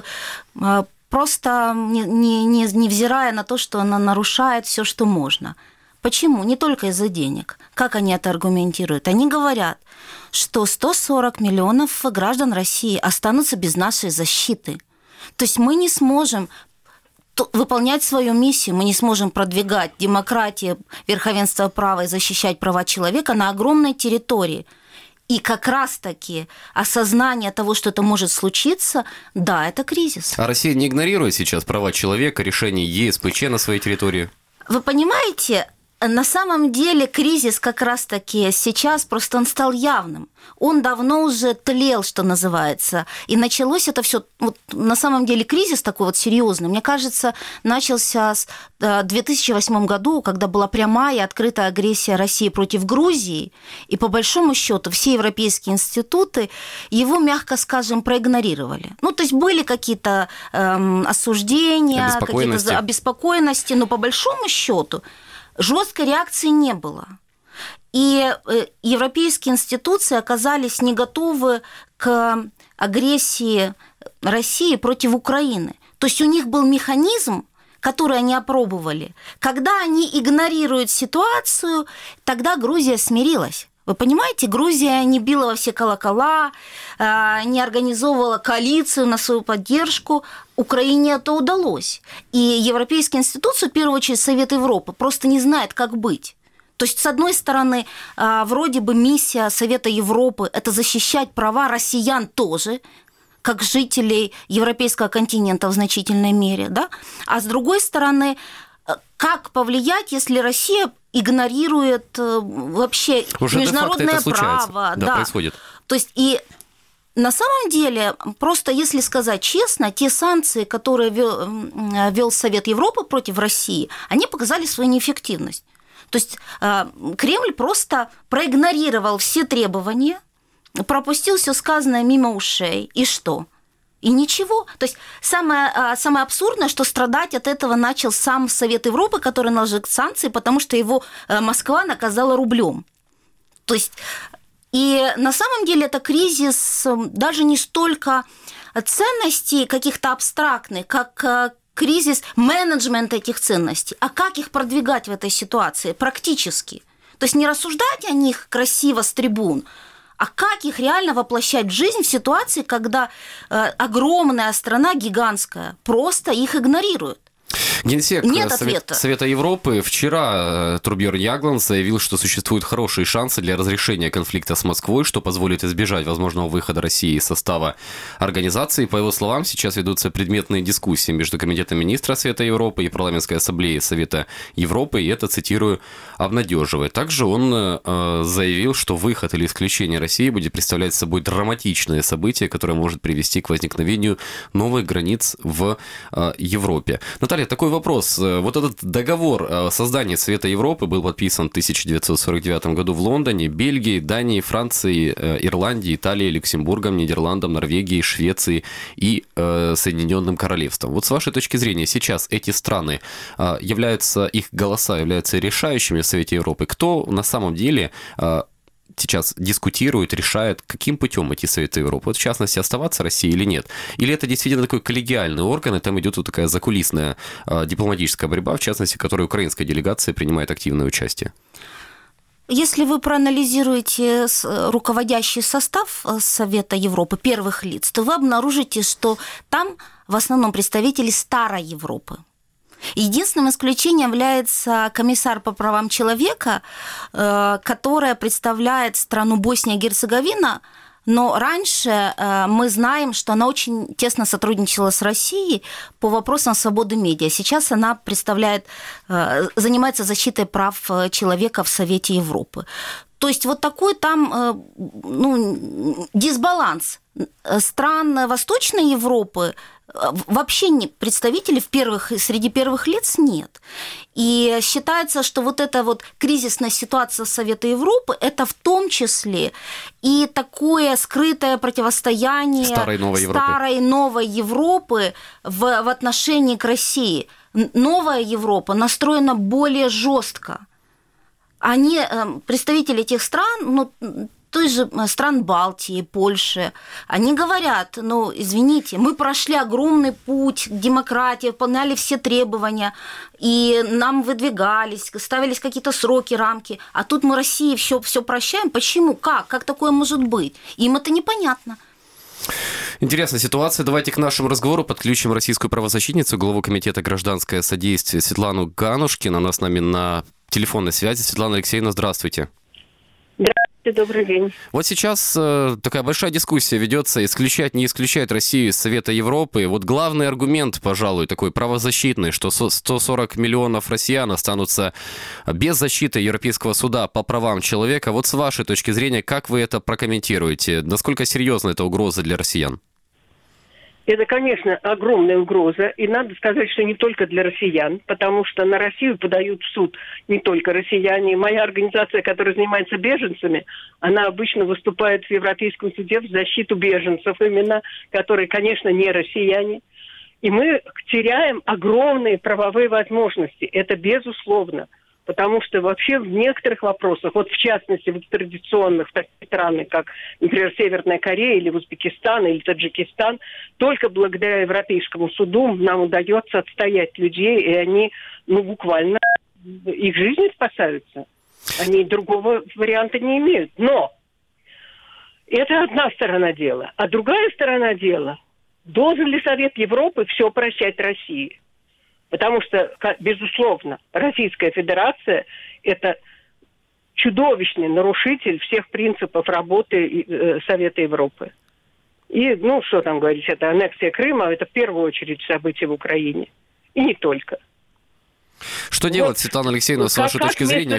просто невзирая на то, что она нарушает все, что можно. Почему? Не только из-за денег. Как они это аргументируют? Они говорят, что 140 миллионов граждан России останутся без нашей защиты. То есть мы не сможем выполнять свою миссию, мы не сможем продвигать демократию, верховенство права и защищать права человека на огромной территории. И как раз-таки осознание того, что это может случиться, да, это кризис. А Россия не игнорирует сейчас права человека, решения ЕСПЧ на своей территории? Вы понимаете, на самом деле кризис как раз-таки сейчас, просто он стал явным. Он давно уже тлел, что называется. И началось это все, вот, на самом деле кризис такой вот серьезный, мне кажется, начался в 2008 году, когда была прямая и открытая агрессия России против Грузии. И по большому счету все европейские институты его, мягко скажем, проигнорировали. Ну, то есть были какие-то осуждения, какие-то обеспокоенности, но по большому счету жесткой реакции не было. И европейские институции оказались не готовы к агрессии России против Украины. То есть у них был механизм, который они опробовали. Когда они игнорируют ситуацию, тогда Грузия смирилась. Вы понимаете, Грузия не била во все колокола, не организовывала коалицию на свою поддержку. Украине это удалось. И европейские институции, в первую очередь Совет Европы, просто не знает, как быть. То есть, с одной стороны, вроде бы миссия Совета Европы – это защищать права россиян тоже, как жителей европейского континента в значительной мере, да? А с другой стороны, как повлиять, если Россия игнорирует вообще уже международное право? Да, происходит. То есть, и на самом деле, просто если сказать честно, те санкции, которые вел Совет Европы против России, они показали свою неэффективность. То есть Кремль просто проигнорировал все требования, пропустил все сказанное мимо ушей. И что? И ничего. То есть самое абсурдное, что страдать от этого начал сам Совет Европы, который наложил санкции, потому что его Москва наказала рублем. То есть, и на самом деле это кризис даже не столько ценностей каких-то абстрактных, как кризис менеджмента этих ценностей. А как их продвигать в этой ситуации практически? То есть не рассуждать о них красиво с трибун, а как их реально воплощать в жизнь в ситуации, когда огромная страна, гигантская, просто их игнорирует. Генсек Нет ответа. Совета Европы вчера Торбьерн Ягланд заявил, что существуют хорошие шансы для разрешения конфликта с Москвой, что позволит избежать возможного выхода России из состава организации. По его словам, сейчас ведутся предметные дискуссии между Комитетом министров Совета Европы и Парламентской ассамблеей Совета Европы, и это, цитирую, обнадеживает. Также он заявил, что выход или исключение России будет представлять собой драматичное событие, которое может привести к возникновению новых границ в Европе. Наталья, такой вопрос. Вот этот договор о создании Совета Европы был подписан в 1949 году в Лондоне, Бельгии, Дании, Франции, Ирландии, Италии, Люксембургом, Нидерландам, Норвегии, Швеции и Соединенным Королевством. Вот с вашей точки зрения, сейчас эти страны их голоса являются решающими в Совете Европы. Кто на самом деле сейчас дискутирует, решает, каким путем идти Совету Европы? Вот в частности, оставаться России или нет? Или это действительно такой коллегиальный орган, и там идет вот такая закулисная дипломатическая борьба, в частности, в которой украинская делегация принимает активное участие? Если вы проанализируете руководящий состав Совета Европы, первых лиц, то вы обнаружите, что там в основном представители старой Европы. Единственным исключением является комиссар по правам человека, которая представляет страну Босния и Герцеговина, но раньше мы знаем, что она очень тесно сотрудничала с Россией по вопросам свободы медиа. Сейчас она занимается защитой прав человека в Совете Европы. То есть вот такой там дисбаланс. Стран Восточной Европы вообще представителей среди первых лиц нет. И считается, что вот эта вот кризисная ситуация Совета Европы – это в том числе и такое скрытое противостояние старой новой Европы в отношении к России. Новая Европа настроена более жестко. Они, представители этих стран, той же стран Балтии, Польши, они говорят, извините, мы прошли огромный путь к демократии, выполняли все требования, и нам выдвигались, ставились какие-то сроки, рамки, а тут мы России все прощаем. Почему? Как такое может быть? Им это непонятно. Интересная ситуация. Давайте к нашему разговору подключим российскую правозащитницу, главу Комитета гражданское содействие Светлану Ганушкину. Она с нами на телефонной связи. Светлана Алексеевна, здравствуйте. Здравствуйте, добрый день. Вот сейчас такая большая дискуссия ведется, исключать, не исключать Россию из Совета Европы. Вот главный аргумент, пожалуй, такой правозащитный, что 140 миллионов россиян останутся без защиты Европейского суда по правам человека. Вот с вашей точки зрения, как вы это прокомментируете? Насколько серьезна эта угроза для россиян? Это, конечно, огромная угроза, и надо сказать, что не только для россиян, потому что на Россию подают в суд не только россияне. Моя организация, которая занимается беженцами, она обычно выступает в Европейском суде в защиту беженцев именно, которые, конечно, не россияне. И мы теряем огромные правовые возможности, это безусловно. Потому что вообще в некоторых вопросах, вот в частности в традиционных таких странах, как, например, Северная Корея или Узбекистан или Таджикистан, только благодаря Европейскому суду нам удается отстоять людей, и они буквально, их жизни спасаются. Они другого варианта не имеют. Но это одна сторона дела. А другая сторона дела, должен ли Совет Европы все прощать России? Потому что, безусловно, Российская Федерация – это чудовищный нарушитель всех принципов работы Совета Европы. И, что там говорить, это аннексия Крыма, это в первую очередь события в Украине. И не только. Что делать, Светлана Алексеевна, с вашей точки зрения?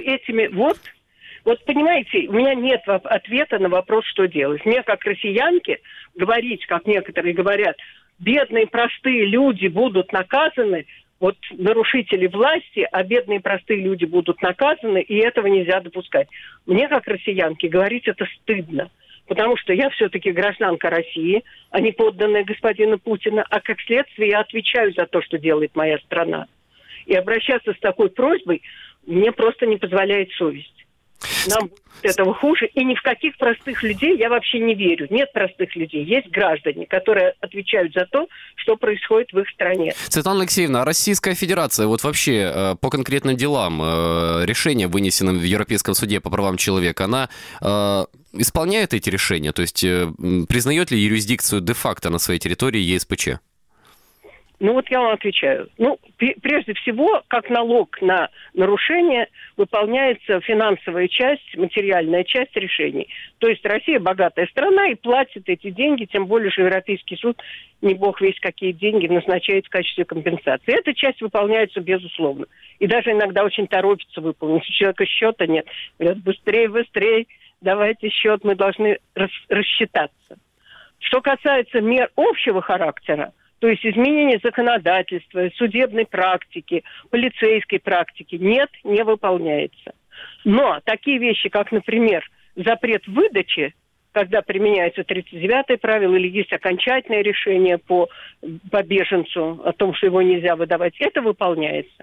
Вот понимаете, у меня нет ответа на вопрос, что делать. Мне, как россиянке, говорить, как некоторые говорят, бедные простые люди будут наказаны, вот нарушители власти, а бедные простые люди будут наказаны, и этого нельзя допускать. Мне, как россиянке, говорить это стыдно, потому что я все-таки гражданка России, а не подданная господина Путина, а как следствие я отвечаю за то, что делает моя страна. И обращаться с такой просьбой мне просто не позволяет совесть. Нам будет этого хуже, и ни в каких простых людей я вообще не верю. Нет простых людей, есть граждане, которые отвечают за то, что происходит в их стране. Светлана Алексеевна, а Российская Федерация вот вообще по конкретным делам, решения, вынесенным в Европейском суде по правам человека, она исполняет эти решения? То есть признает ли юрисдикцию де-факто на своей территории ЕСПЧ? Ну вот я вам отвечаю. Ну, прежде всего, как налог на нарушение выполняется финансовая часть, материальная часть решений. То есть Россия богатая страна и платит эти деньги, тем более, что Европейский суд, не бог весть какие деньги, назначает в качестве компенсации. Эта часть выполняется безусловно. И даже иногда очень торопится выполнить. У человека счета нет. Говорят, быстрее, давайте счет, мы должны рассчитаться. Что касается мер общего характера, то есть изменение законодательства, судебной практики, полицейской практики, нет, не выполняется. Но такие вещи, как, например, запрет выдачи, когда применяется 39-е правило или есть окончательное решение по беженцу о том, что его нельзя выдавать, это выполняется.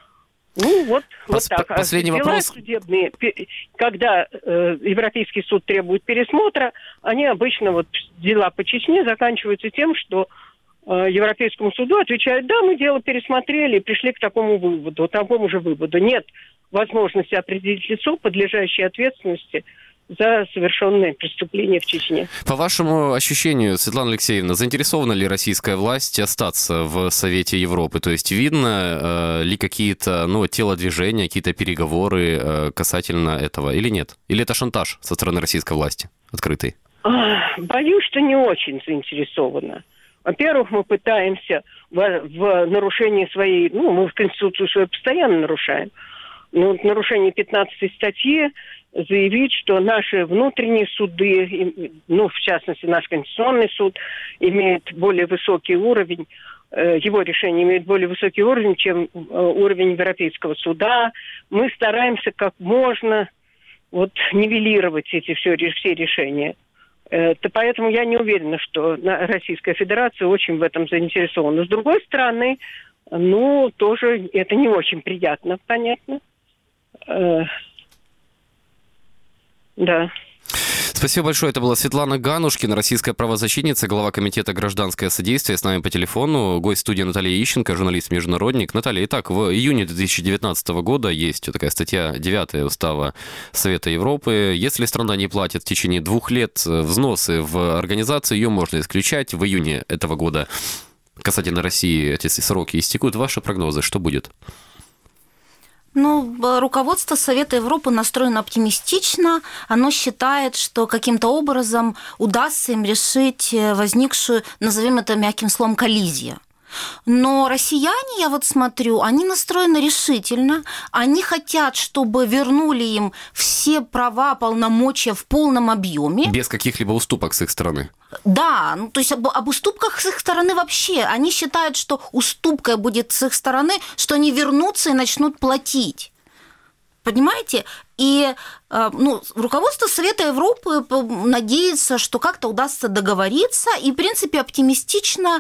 Ну, вот так. Последний вопрос. Судебные, когда Европейский суд требует пересмотра, они обычно, вот дела по Чечне заканчиваются тем, что Европейскому суду отвечают, да, мы дело пересмотрели и пришли к такому же выводу. Нет возможности определить лицо, подлежащее ответственности за совершенные преступления в Чечне. По вашему ощущению, Светлана Алексеевна, заинтересована ли российская власть остаться в Совете Европы? То есть видно ли какие-то телодвижения, какие-то переговоры касательно этого или нет? Или это шантаж со стороны российской власти открытый? Боюсь, что не очень заинтересована. Во-первых, мы пытаемся в нарушении своей... мы в Конституцию свою постоянно нарушаем. Но в нарушении 15 статьи заявить, что наши внутренние суды, в частности, наш Конституционный суд, имеет более высокий уровень, его решение имеет более высокий уровень, чем уровень Европейского суда. Мы стараемся как можно нивелировать эти все решения. Поэтому я не уверена, что Российская Федерация очень в этом заинтересована. С другой стороны, тоже это не очень приятно, понятно. Да. Спасибо большое. Это была Светлана Ганушкина, российская правозащитница, глава комитета «Гражданское содействие». С нами по телефону гость студии Наталья Ищенко, журналист-международник. Наталья, итак, в июне 2019 года есть такая статья 9 Устава Совета Европы. Если страна не платит в течение 2 лет взносы в организацию, ее можно исключать. В июне этого года касательно России эти сроки истекут. Ваши прогнозы, что будет? Руководство Совета Европы настроено оптимистично. Оно считает, что каким-то образом удастся им решить возникшую, назовем это мягким словом, коллизию. Но россияне, я смотрю, они настроены решительно. Они хотят, чтобы вернули им все права, полномочия в полном объеме. Без каких-либо уступок с их стороны. Да, то есть об уступках с их стороны вообще. Они считают, что уступкой будет с их стороны, что они вернутся и начнут платить. Понимаете? И руководство Совета Европы надеется, что как-то удастся договориться, и, в принципе, оптимистично,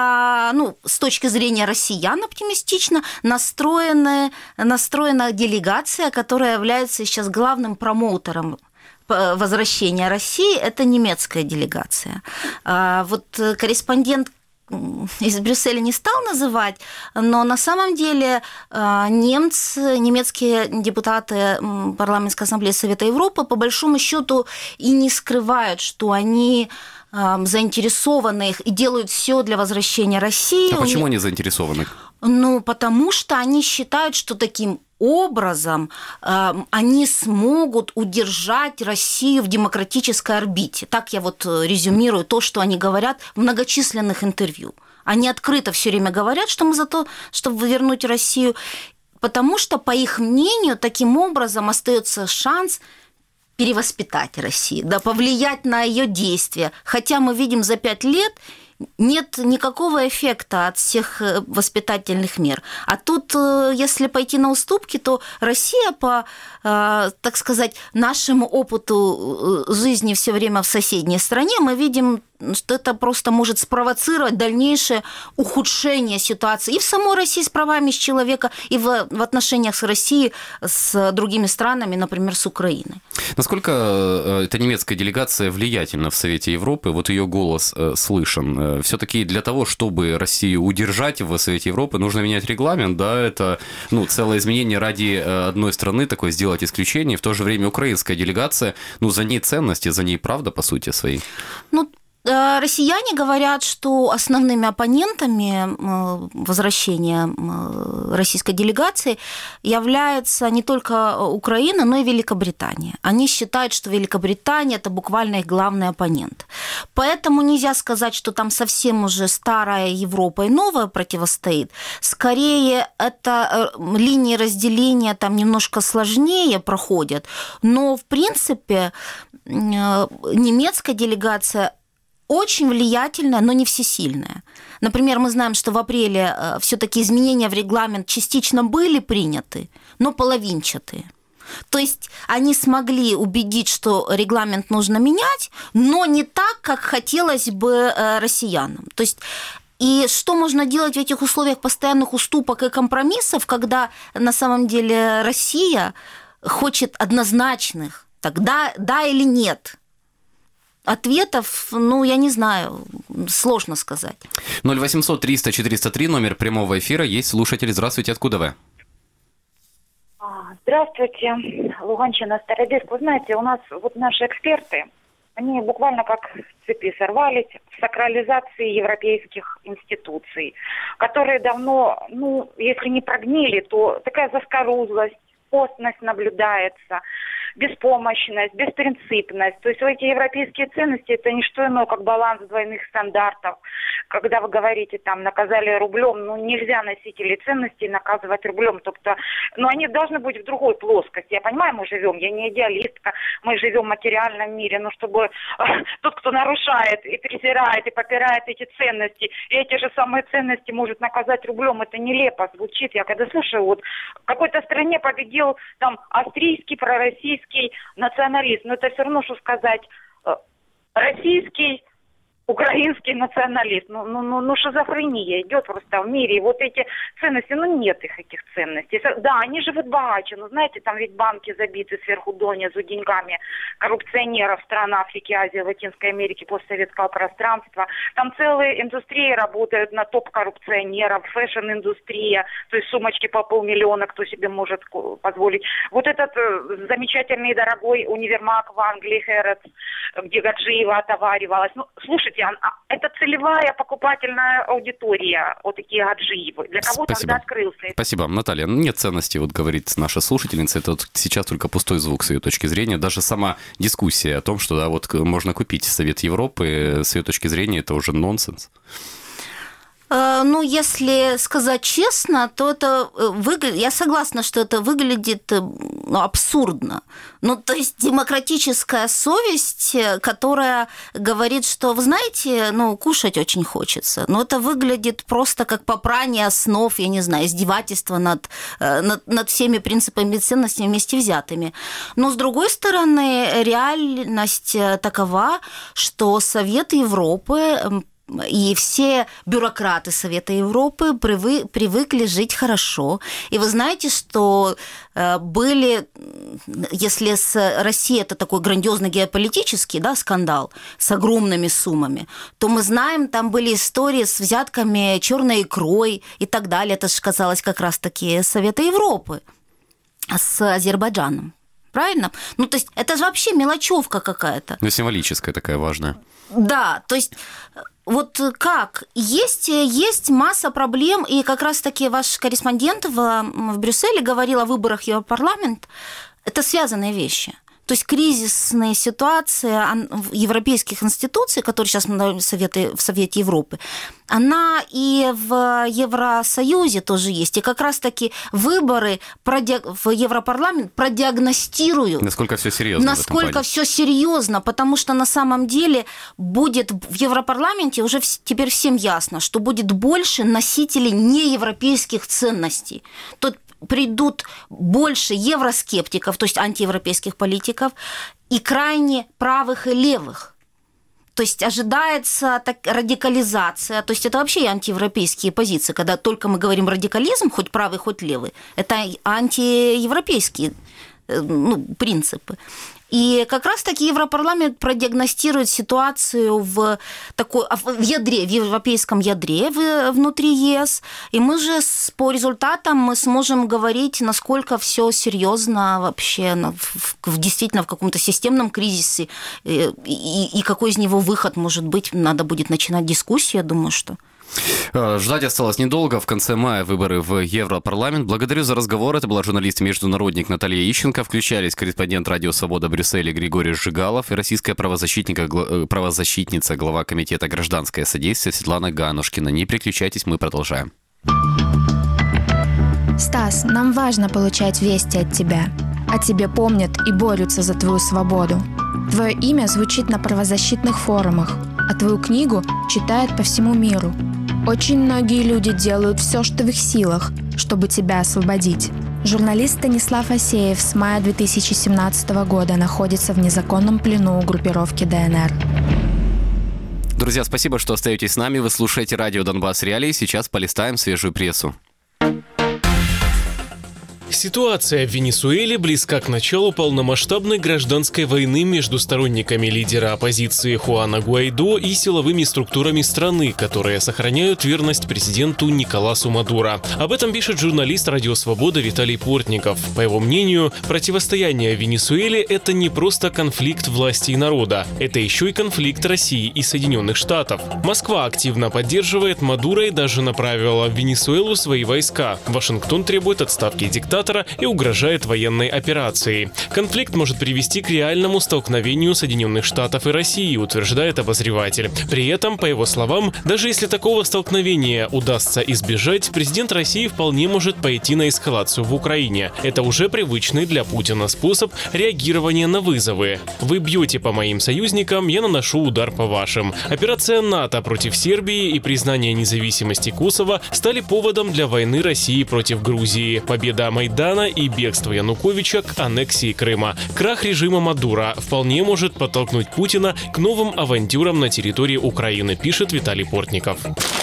с точки зрения россиян оптимистично настроена делегация, которая является сейчас главным промоутером возвращения России, это немецкая делегация. Корреспондент из Брюсселя не стал называть, но на самом деле немецкие депутаты Парламентской ассамблеи Совета Европы по большому счету и не скрывают, что они заинтересованы и делают все для возвращения России. А почему они заинтересованы? Потому что они считают, что таким образом они смогут удержать Россию в демократической орбите. Так я резюмирую то, что они говорят в многочисленных интервью. Они открыто все время говорят, что мы за то, чтобы вернуть Россию, потому что, по их мнению, таким образом остается шанс перевоспитать Россию, повлиять на ее действия. Хотя мы видим за 5 лет нет никакого эффекта от всех воспитательных мер. А тут, если пойти на уступки, то Россия по, так сказать, нашему опыту жизни все время в соседней стране, мы видим, что это просто может спровоцировать дальнейшее ухудшение ситуации и в самой России с правами человека, и в отношениях с Россией с другими странами, например, с Украиной. Насколько эта немецкая делегация влиятельна в Совете Европы? Ее голос слышен. Все-таки для того, чтобы Россию удержать в Совете Европы, нужно менять регламент, да, это целое изменение ради одной страны, такое сделать исключение. В то же время украинская делегация, за ней ценности, за ней правда, по сути, своей. россияне говорят, что основными оппонентами возвращения российской делегации являются не только Украина, но и Великобритания. Они считают, что Великобритания – это буквально их главный оппонент. Поэтому нельзя сказать, что там совсем уже старая Европа и новая противостоит. Скорее, это линии разделения там немножко сложнее проходят. Но, в принципе, немецкая делегация очень влиятельная, но не всесильная. Например, мы знаем, что в апреле все-таки изменения в регламент частично были приняты, но половинчатые. То есть они смогли убедить, что регламент нужно менять, но не так, как хотелось бы россиянам. То есть и что можно делать в этих условиях постоянных уступок и компромиссов, когда на самом деле Россия хочет однозначных, тогда да или нет? Ответов, я не знаю, сложно сказать. 0800 300 403, номер прямого эфира. Есть слушатель. Здравствуйте, откуда вы? Здравствуйте, Луганщина, Старобельск. Вы знаете, у нас вот наши эксперты, они буквально как с цепи сорвались в сакрализации европейских институций, которые давно, если не прогнили, то такая заскорузлость, постность наблюдается, беспомощность, беспринципность. То есть эти европейские ценности – это не что иное, как баланс двойных стандартов. Когда вы говорите, наказали рублем, нельзя носителей ценностей наказывать рублем. Они должны быть в другой плоскости. Я понимаю, мы живем, я не идеалистка, мы живем в материальном мире, но чтобы тот, кто нарушает и презирает, и попирает эти ценности, и эти же самые ценности может наказать рублем, это нелепо звучит. Я когда слушаю, в какой-то стране победил австрийский, пророссийский националист. Но это все равно, что сказать российский, украинский националист. Шизофрения идет просто в мире. И вот эти ценности, нет их, этих ценностей. Да, они живут богаче. Знаете, там ведь банки забиты сверху донизу деньгами коррупционеров стран Африки, Азии, Латинской Америки, постсоветского пространства. Там целые индустрии работают на топ-коррупционеров, фэшн-индустрия, то есть сумочки по 500 000, кто себе может позволить. Вот этот замечательный и дорогой универмаг в Англии, Хэрротс, где Гаджиева отоваривалась. Слушайте, это целевая покупательная аудитория, вот такие Гаджиевы. Для кого тогда открылся? Спасибо, Наталья. Нет ценностей, говорит наша слушательница. Это сейчас только пустой звук с ее точки зрения. Даже сама дискуссия о том, что можно купить Совет Европы, с ее точки зрения, это уже нонсенс. Если сказать честно, то это я согласна, что это выглядит абсурдно. То есть демократическая совесть, которая говорит, что, вы знаете, кушать очень хочется. Но это выглядит просто как попрание основ, я не знаю, издевательство над всеми принципами и ценностями вместе взятыми. Но, с другой стороны, реальность такова, что Совет Европы и все бюрократы Совета Европы привыкли жить хорошо. И вы знаете, что были, если с Россией это такой грандиозный геополитический скандал с огромными суммами, то мы знаем, там были истории с взятками черной икрой и так далее. Это же казалось как раз-таки Совета Европы с Азербайджаном. Правильно? То есть это же вообще мелочевка какая-то. Символическая такая важная. Да, то есть как? Есть масса проблем, и как раз-таки ваш корреспондент в Брюсселе говорил о выборах в Европарламент. Это связанные вещи. То есть кризисная ситуация европейских институций, которые сейчас в Совете Европы, она и в Евросоюзе тоже есть. И как раз-таки выборы в Европарламент продиагностируют. Насколько все серьезно. Насколько все серьезно, потому что на самом деле будет в Европарламенте уже теперь всем ясно, что будет больше носителей неевропейских ценностей. Тут придут больше евроскептиков, то есть антиевропейских политиков, и крайне правых и левых. То есть ожидается радикализация, то есть это вообще антиевропейские позиции, когда только мы говорим радикализм, хоть правый, хоть левый, это антиевропейские принципы. И как раз-таки Европарламент продиагностирует ситуацию в ядре, в европейском ядре внутри ЕС. И мы же по результатам мы сможем говорить, насколько все серьезно вообще, действительно в каком-то системном кризисе, и какой из него выход может быть. Надо будет начинать дискуссию, я думаю, что... Ждать осталось недолго. В конце мая выборы в Европарламент. Благодарю за разговор. Это была журналист-международник Наталья Ищенко. Включались корреспондент Радио Свобода Брюсселя Григорий Жигалов и российская правозащитница, глава Комитета «Гражданское содействие» Светлана Ганушкина. Не переключайтесь, мы продолжаем. Стас, нам важно получать вести от тебя. О тебе помнят и борются за твою свободу. Твое имя звучит на правозащитных форумах, а твою книгу читают по всему миру. Очень многие люди делают все, что в их силах, чтобы тебя освободить. Журналист Станислав Асеев с мая 2017 года находится в незаконном плену у группировки ДНР. Друзья, спасибо, что остаетесь с нами. Вы слушаете радио «Донбасс Реалии». Сейчас полистаем свежую прессу. Ситуация в Венесуэле близка к началу полномасштабной гражданской войны между сторонниками лидера оппозиции Хуана Гуайдо и силовыми структурами страны, которые сохраняют верность президенту Николасу Мадуро. Об этом пишет журналист «Радио Свобода» Виталий Портников. По его мнению, противостояние в Венесуэле – это не просто конфликт власти и народа, это еще и конфликт России и Соединенных Штатов. Москва активно поддерживает Мадуро и даже направила в Венесуэлу свои войска. Вашингтон требует отставки диктатора и угрожает военной операцией. Конфликт может привести к реальному столкновению Соединенных Штатов и России, утверждает обозреватель. При этом, по его словам, даже если такого столкновения удастся избежать, президент России вполне может пойти на эскалацию в Украине. Это уже привычный для Путина способ реагирования на вызовы. Вы бьете по моим союзникам, я наношу удар по вашим. Операция НАТО против Сербии и признание независимости Косово стали поводом для войны России против Грузии. Победа Майдана и бегство Януковича к аннексии Крыма. Крах режима Мадуро вполне может подтолкнуть Путина к новым авантюрам на территории Украины, пишет Виталий Портников.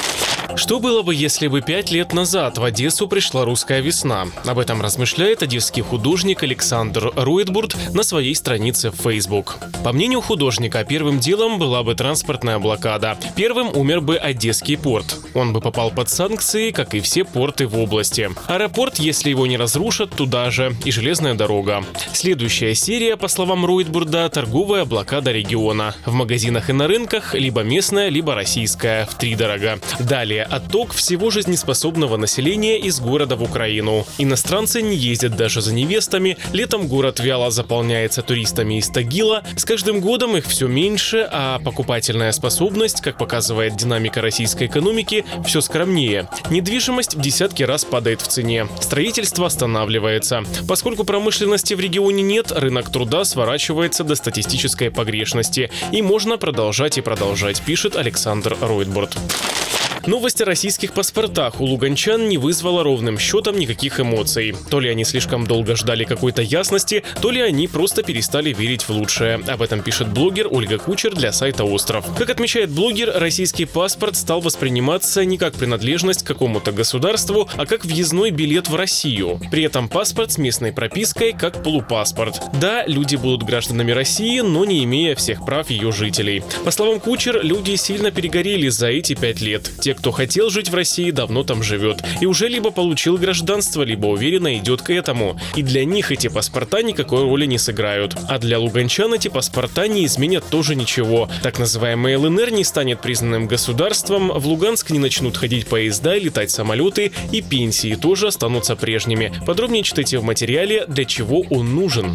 Что было бы, если бы 5 лет назад в Одессу пришла русская весна? Об этом размышляет одесский художник Александр Ройтбурд на своей странице в Facebook. По мнению художника, первым делом была бы транспортная блокада. Первым умер бы Одесский порт. Он бы попал под санкции, как и все порты в области. Аэропорт, если его не разрушат, туда же. И железная дорога. Следующая серия, по словам Ройтбурда, торговая блокада региона. В магазинах и на рынках либо местная, либо российская. Втридорога. Далее отток всего жизнеспособного населения из города в Украину. Иностранцы не ездят даже за невестами, летом город вяло заполняется туристами из Тагила, с каждым годом их все меньше, а покупательная способность, как показывает динамика российской экономики, все скромнее. Недвижимость в десятки раз падает в цене, строительство останавливается. Поскольку промышленности в регионе нет, рынок труда сворачивается до статистической погрешности, и можно продолжать и продолжать, пишет Александр Ройтбурд. Новость о российских паспортах у луганчан не вызвала ровным счетом никаких эмоций. То ли они слишком долго ждали какой-то ясности, то ли они просто перестали верить в лучшее. Об этом пишет блогер Ольга Кучер для сайта «Остров». Как отмечает блогер, российский паспорт стал восприниматься не как принадлежность к какому-то государству, а как въездной билет в Россию. При этом паспорт с местной пропиской как полупаспорт. Да, люди будут гражданами России, но не имея всех прав ее жителей. По словам Кучер, люди сильно перегорели за эти 5 лет. Те, кто хотел жить в России, давно там живет. И уже либо получил гражданство, либо уверенно идет к этому. И для них эти паспорта никакой роли не сыграют. А для луганчан эти паспорта не изменят тоже ничего. Так называемая ЛНР не станет признанным государством, в Луганск не начнут ходить поезда и летать самолеты, и пенсии тоже останутся прежними. Подробнее читайте в материале «Для чего он нужен».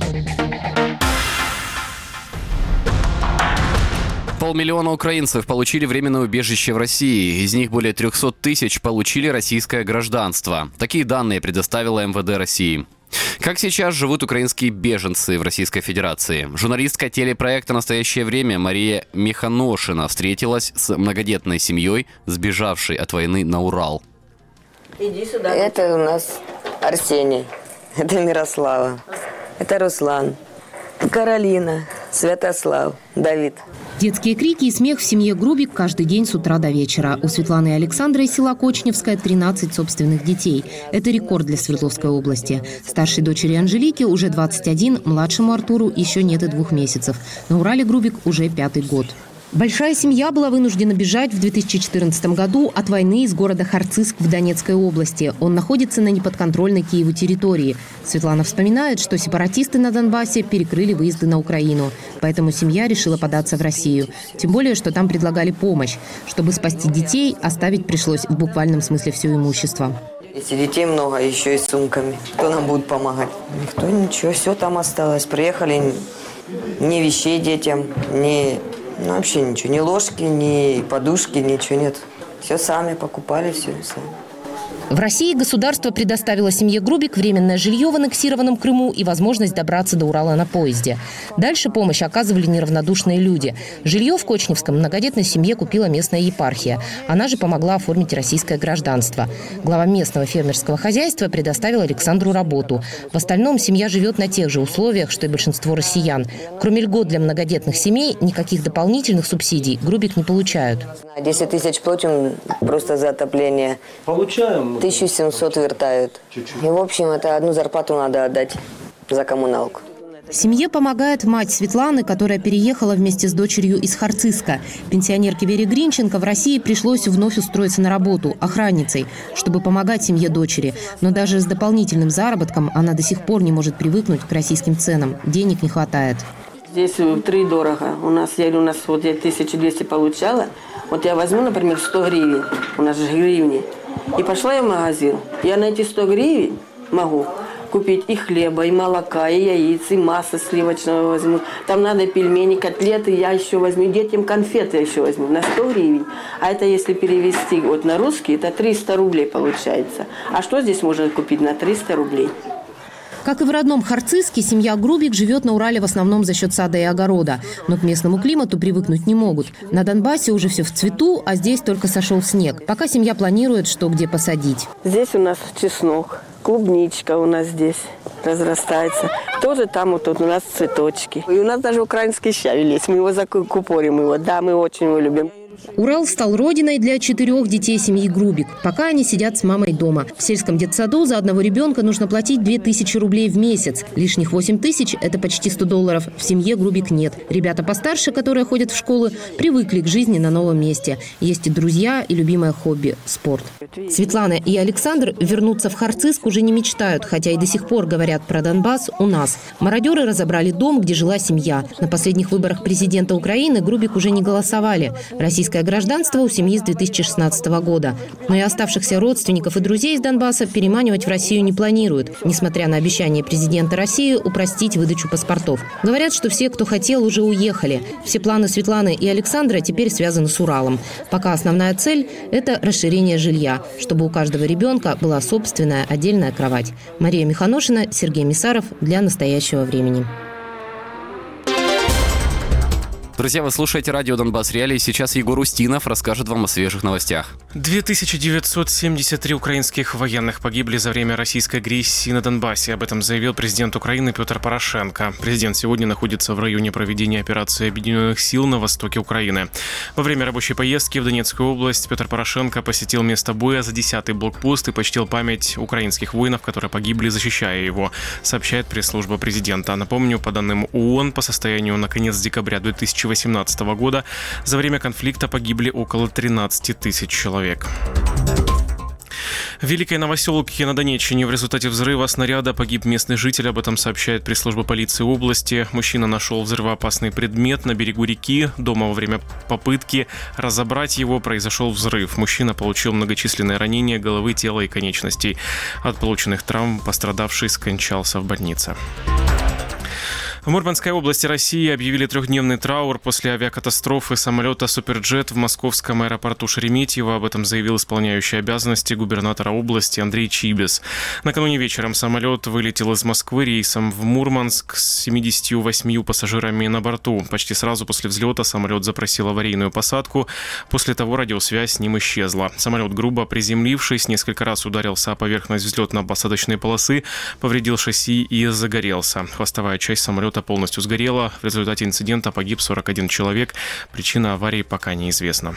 500 000 украинцев получили временное убежище в России. Из них более 300 000 получили российское гражданство. Такие данные предоставила МВД России. Как сейчас живут украинские беженцы в Российской Федерации? Журналистка телепроекта «Настоящее время» Мария Механошина встретилась с многодетной семьей, сбежавшей от войны на Урал. Иди сюда. Это у нас Арсений, это Мирослава, это Руслан, Каролина, Святослав, Давид. Детские крики и смех в семье Грубик каждый день с утра до вечера. У Светланы и Александра из села Кочневское 13 собственных детей. Это рекорд для Свердловской области. Старшей дочери Анжелике уже 21, младшему Артуру еще нет и 2 месяцев. На Урале Грубик уже 5-й год. Большая семья была вынуждена бежать в 2014 году от войны из города Харциск в Донецкой области. Он находится на неподконтрольной Киеву территории. Светлана вспоминает, что сепаратисты на Донбассе перекрыли выезды на Украину. Поэтому семья решила податься в Россию. Тем более, что там предлагали помощь. Чтобы спасти детей, оставить пришлось в буквальном смысле все имущество. Если детей много, еще и с сумками. Кто нам будет помогать? Никто, ничего, все там осталось. Приехали, ни вещей детям, ни... Ну, вообще ничего. Ни ложки, ни подушки, ничего нет. Все сами покупали, все сами. В России государство предоставило семье Грубик временное жилье в аннексированном Крыму и возможность добраться до Урала на поезде. Дальше помощь оказывали неравнодушные люди. Жилье в Кочневском многодетной семье купила местная епархия. Она же помогла оформить российское гражданство. Глава местного фермерского хозяйства предоставил Александру работу. В остальном семья живет на тех же условиях, что и большинство россиян. Кроме льгот для многодетных семей, никаких дополнительных субсидий Грубик не получают. 10 тысяч платим просто за отопление. Получаем. 1700 вертают. И, в общем, это одну зарплату надо отдать за коммуналку. Семье помогает мать Светланы, которая переехала вместе с дочерью из Харциска. Пенсионерке Вере Гринченко в России пришлось вновь устроиться на работу охранницей, чтобы помогать семье дочери. Но даже с дополнительным заработком она до сих пор не может привыкнуть к российским ценам. Денег не хватает. Здесь втридорого. У нас я 1200 получала. Вот я возьму, например, 100 гривен. У нас же гривни. И пошла я в магазин. Я на эти 100 гривен могу купить и хлеба, и молока, и яиц, и масла сливочного возьму. Там надо пельмени, котлеты, я еще возьму. Детям конфеты еще возьму на 100 гривен. А это если перевести вот на русский, это 300 рублей получается. А что здесь можно купить на 300 рублей? Как и в родном Харциске, семья Грубик живет на Урале в основном за счет сада и огорода. Но к местному климату привыкнуть не могут. На Донбассе уже все в цвету, а здесь только сошел снег. Пока семья планирует, что где посадить. Здесь у нас чеснок, клубничка у нас здесь разрастается. Тоже там вот тут у нас цветочки. И у нас даже украинский щавель есть. Мы его закупорим его. Да, мы очень его любим. Урал стал родиной для 4 детей семьи Грубик. Пока они сидят с мамой дома. В сельском детсаду за одного ребенка нужно платить 2000 рублей в месяц. Лишних 8000 – это почти $100. В семье Грубик нет. Ребята постарше, которые ходят в школы, привыкли к жизни на новом месте. Есть и друзья, и любимое хобби – спорт. Светлана и Александр вернуться в Харциск уже не мечтают, хотя и до сих пор говорят про Донбасс у нас. Мародеры разобрали дом, где жила семья. На последних выборах президента Украины Грубик уже не голосовали. Российское гражданство у семьи с 2016 года. Но и оставшихся родственников и друзей из Донбасса переманивать в Россию не планируют, несмотря на обещание президента России упростить выдачу паспортов. Говорят, что все, кто хотел, уже уехали. Все планы Светланы и Александра теперь связаны с Уралом. Пока основная цель – это расширение жилья, чтобы у каждого ребенка была собственная отдельная кровать. Мария Миханошина, Сергей Мисаров для «Настоящего времени». Друзья, вы слушаете радио Донбасс Реалии. Сейчас Егор Устинов расскажет вам о свежих новостях. 2973 украинских военных погибли за время российской агрессии на Донбассе. Об этом заявил президент Украины Петр Порошенко. Президент сегодня находится в районе проведения операции Объединенных сил на востоке Украины. Во время рабочей поездки в Донецкую область Петр Порошенко посетил место боя за 10-й блокпост и почтил память украинских воинов, которые погибли, защищая его, сообщает пресс-служба президента. Напомню, по данным ООН, по состоянию на конец декабря 2018 года за время конфликта погибли около 13 тысяч человек. В Великой Новоселке на Донеччине в результате взрыва снаряда погиб местный житель. Об этом сообщает пресс-служба полиции области. Мужчина нашел взрывоопасный предмет на берегу реки. Дома во время попытки разобрать его произошел взрыв. Мужчина получил многочисленные ранения головы, тела и конечностей. От полученных травм пострадавший скончался в больнице. В Мурманской области России объявили 3-дневный траур после авиакатастрофы самолета «Суперджет» в московском аэропорту Шереметьево. Об этом заявил исполняющий обязанности губернатора области Андрей Чибис. Накануне вечером самолет вылетел из Москвы рейсом в Мурманск с 78 пассажирами на борту. Почти сразу после взлета самолет запросил аварийную посадку. После того радиосвязь с ним исчезла. Самолет, грубо приземлившись, несколько раз ударился о поверхность взлетно-посадочной полосы, повредил шасси и загорелся. Хвостовая часть самолета работа полностью сгорела. В результате инцидента погиб 41 человек. Причина аварии пока неизвестна.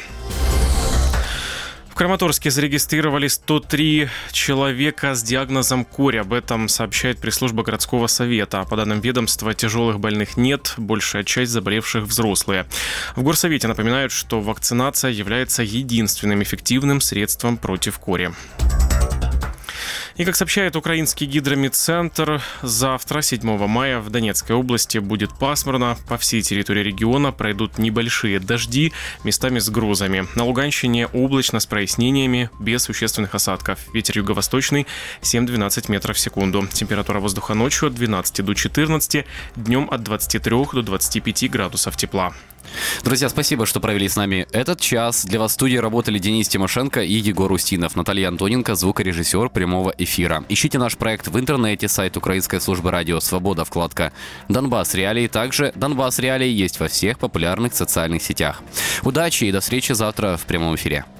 В Краматорске зарегистрировали 103 человека с диагнозом корь. Об этом сообщает пресс-служба городского совета. По данным ведомства, тяжелых больных нет, большая часть заболевших взрослые. В горсовете напоминают, что вакцинация является единственным эффективным средством против кори. И, как сообщает украинский гидрометцентр, завтра, 7 мая, в Донецкой области будет пасмурно. По всей территории региона пройдут небольшие дожди, местами с грозами. На Луганщине облачно с прояснениями, без существенных осадков. Ветер юго-восточный 7-12 метров в секунду. Температура воздуха ночью от 12 до 14, днем от 23 до 25 градусов тепла. Друзья, спасибо, что провели с нами этот час. Для вас в студии работали Денис Тимошенко и Егор Устинов. Наталья Антоненко, звукорежиссер прямого эфира. Ищите наш проект в интернете, сайт Украинской службы радио «Свобода», вкладка «Донбасс Реалии». Также «Донбасс Реалии» есть во всех популярных социальных сетях. Удачи и до встречи завтра в прямом эфире.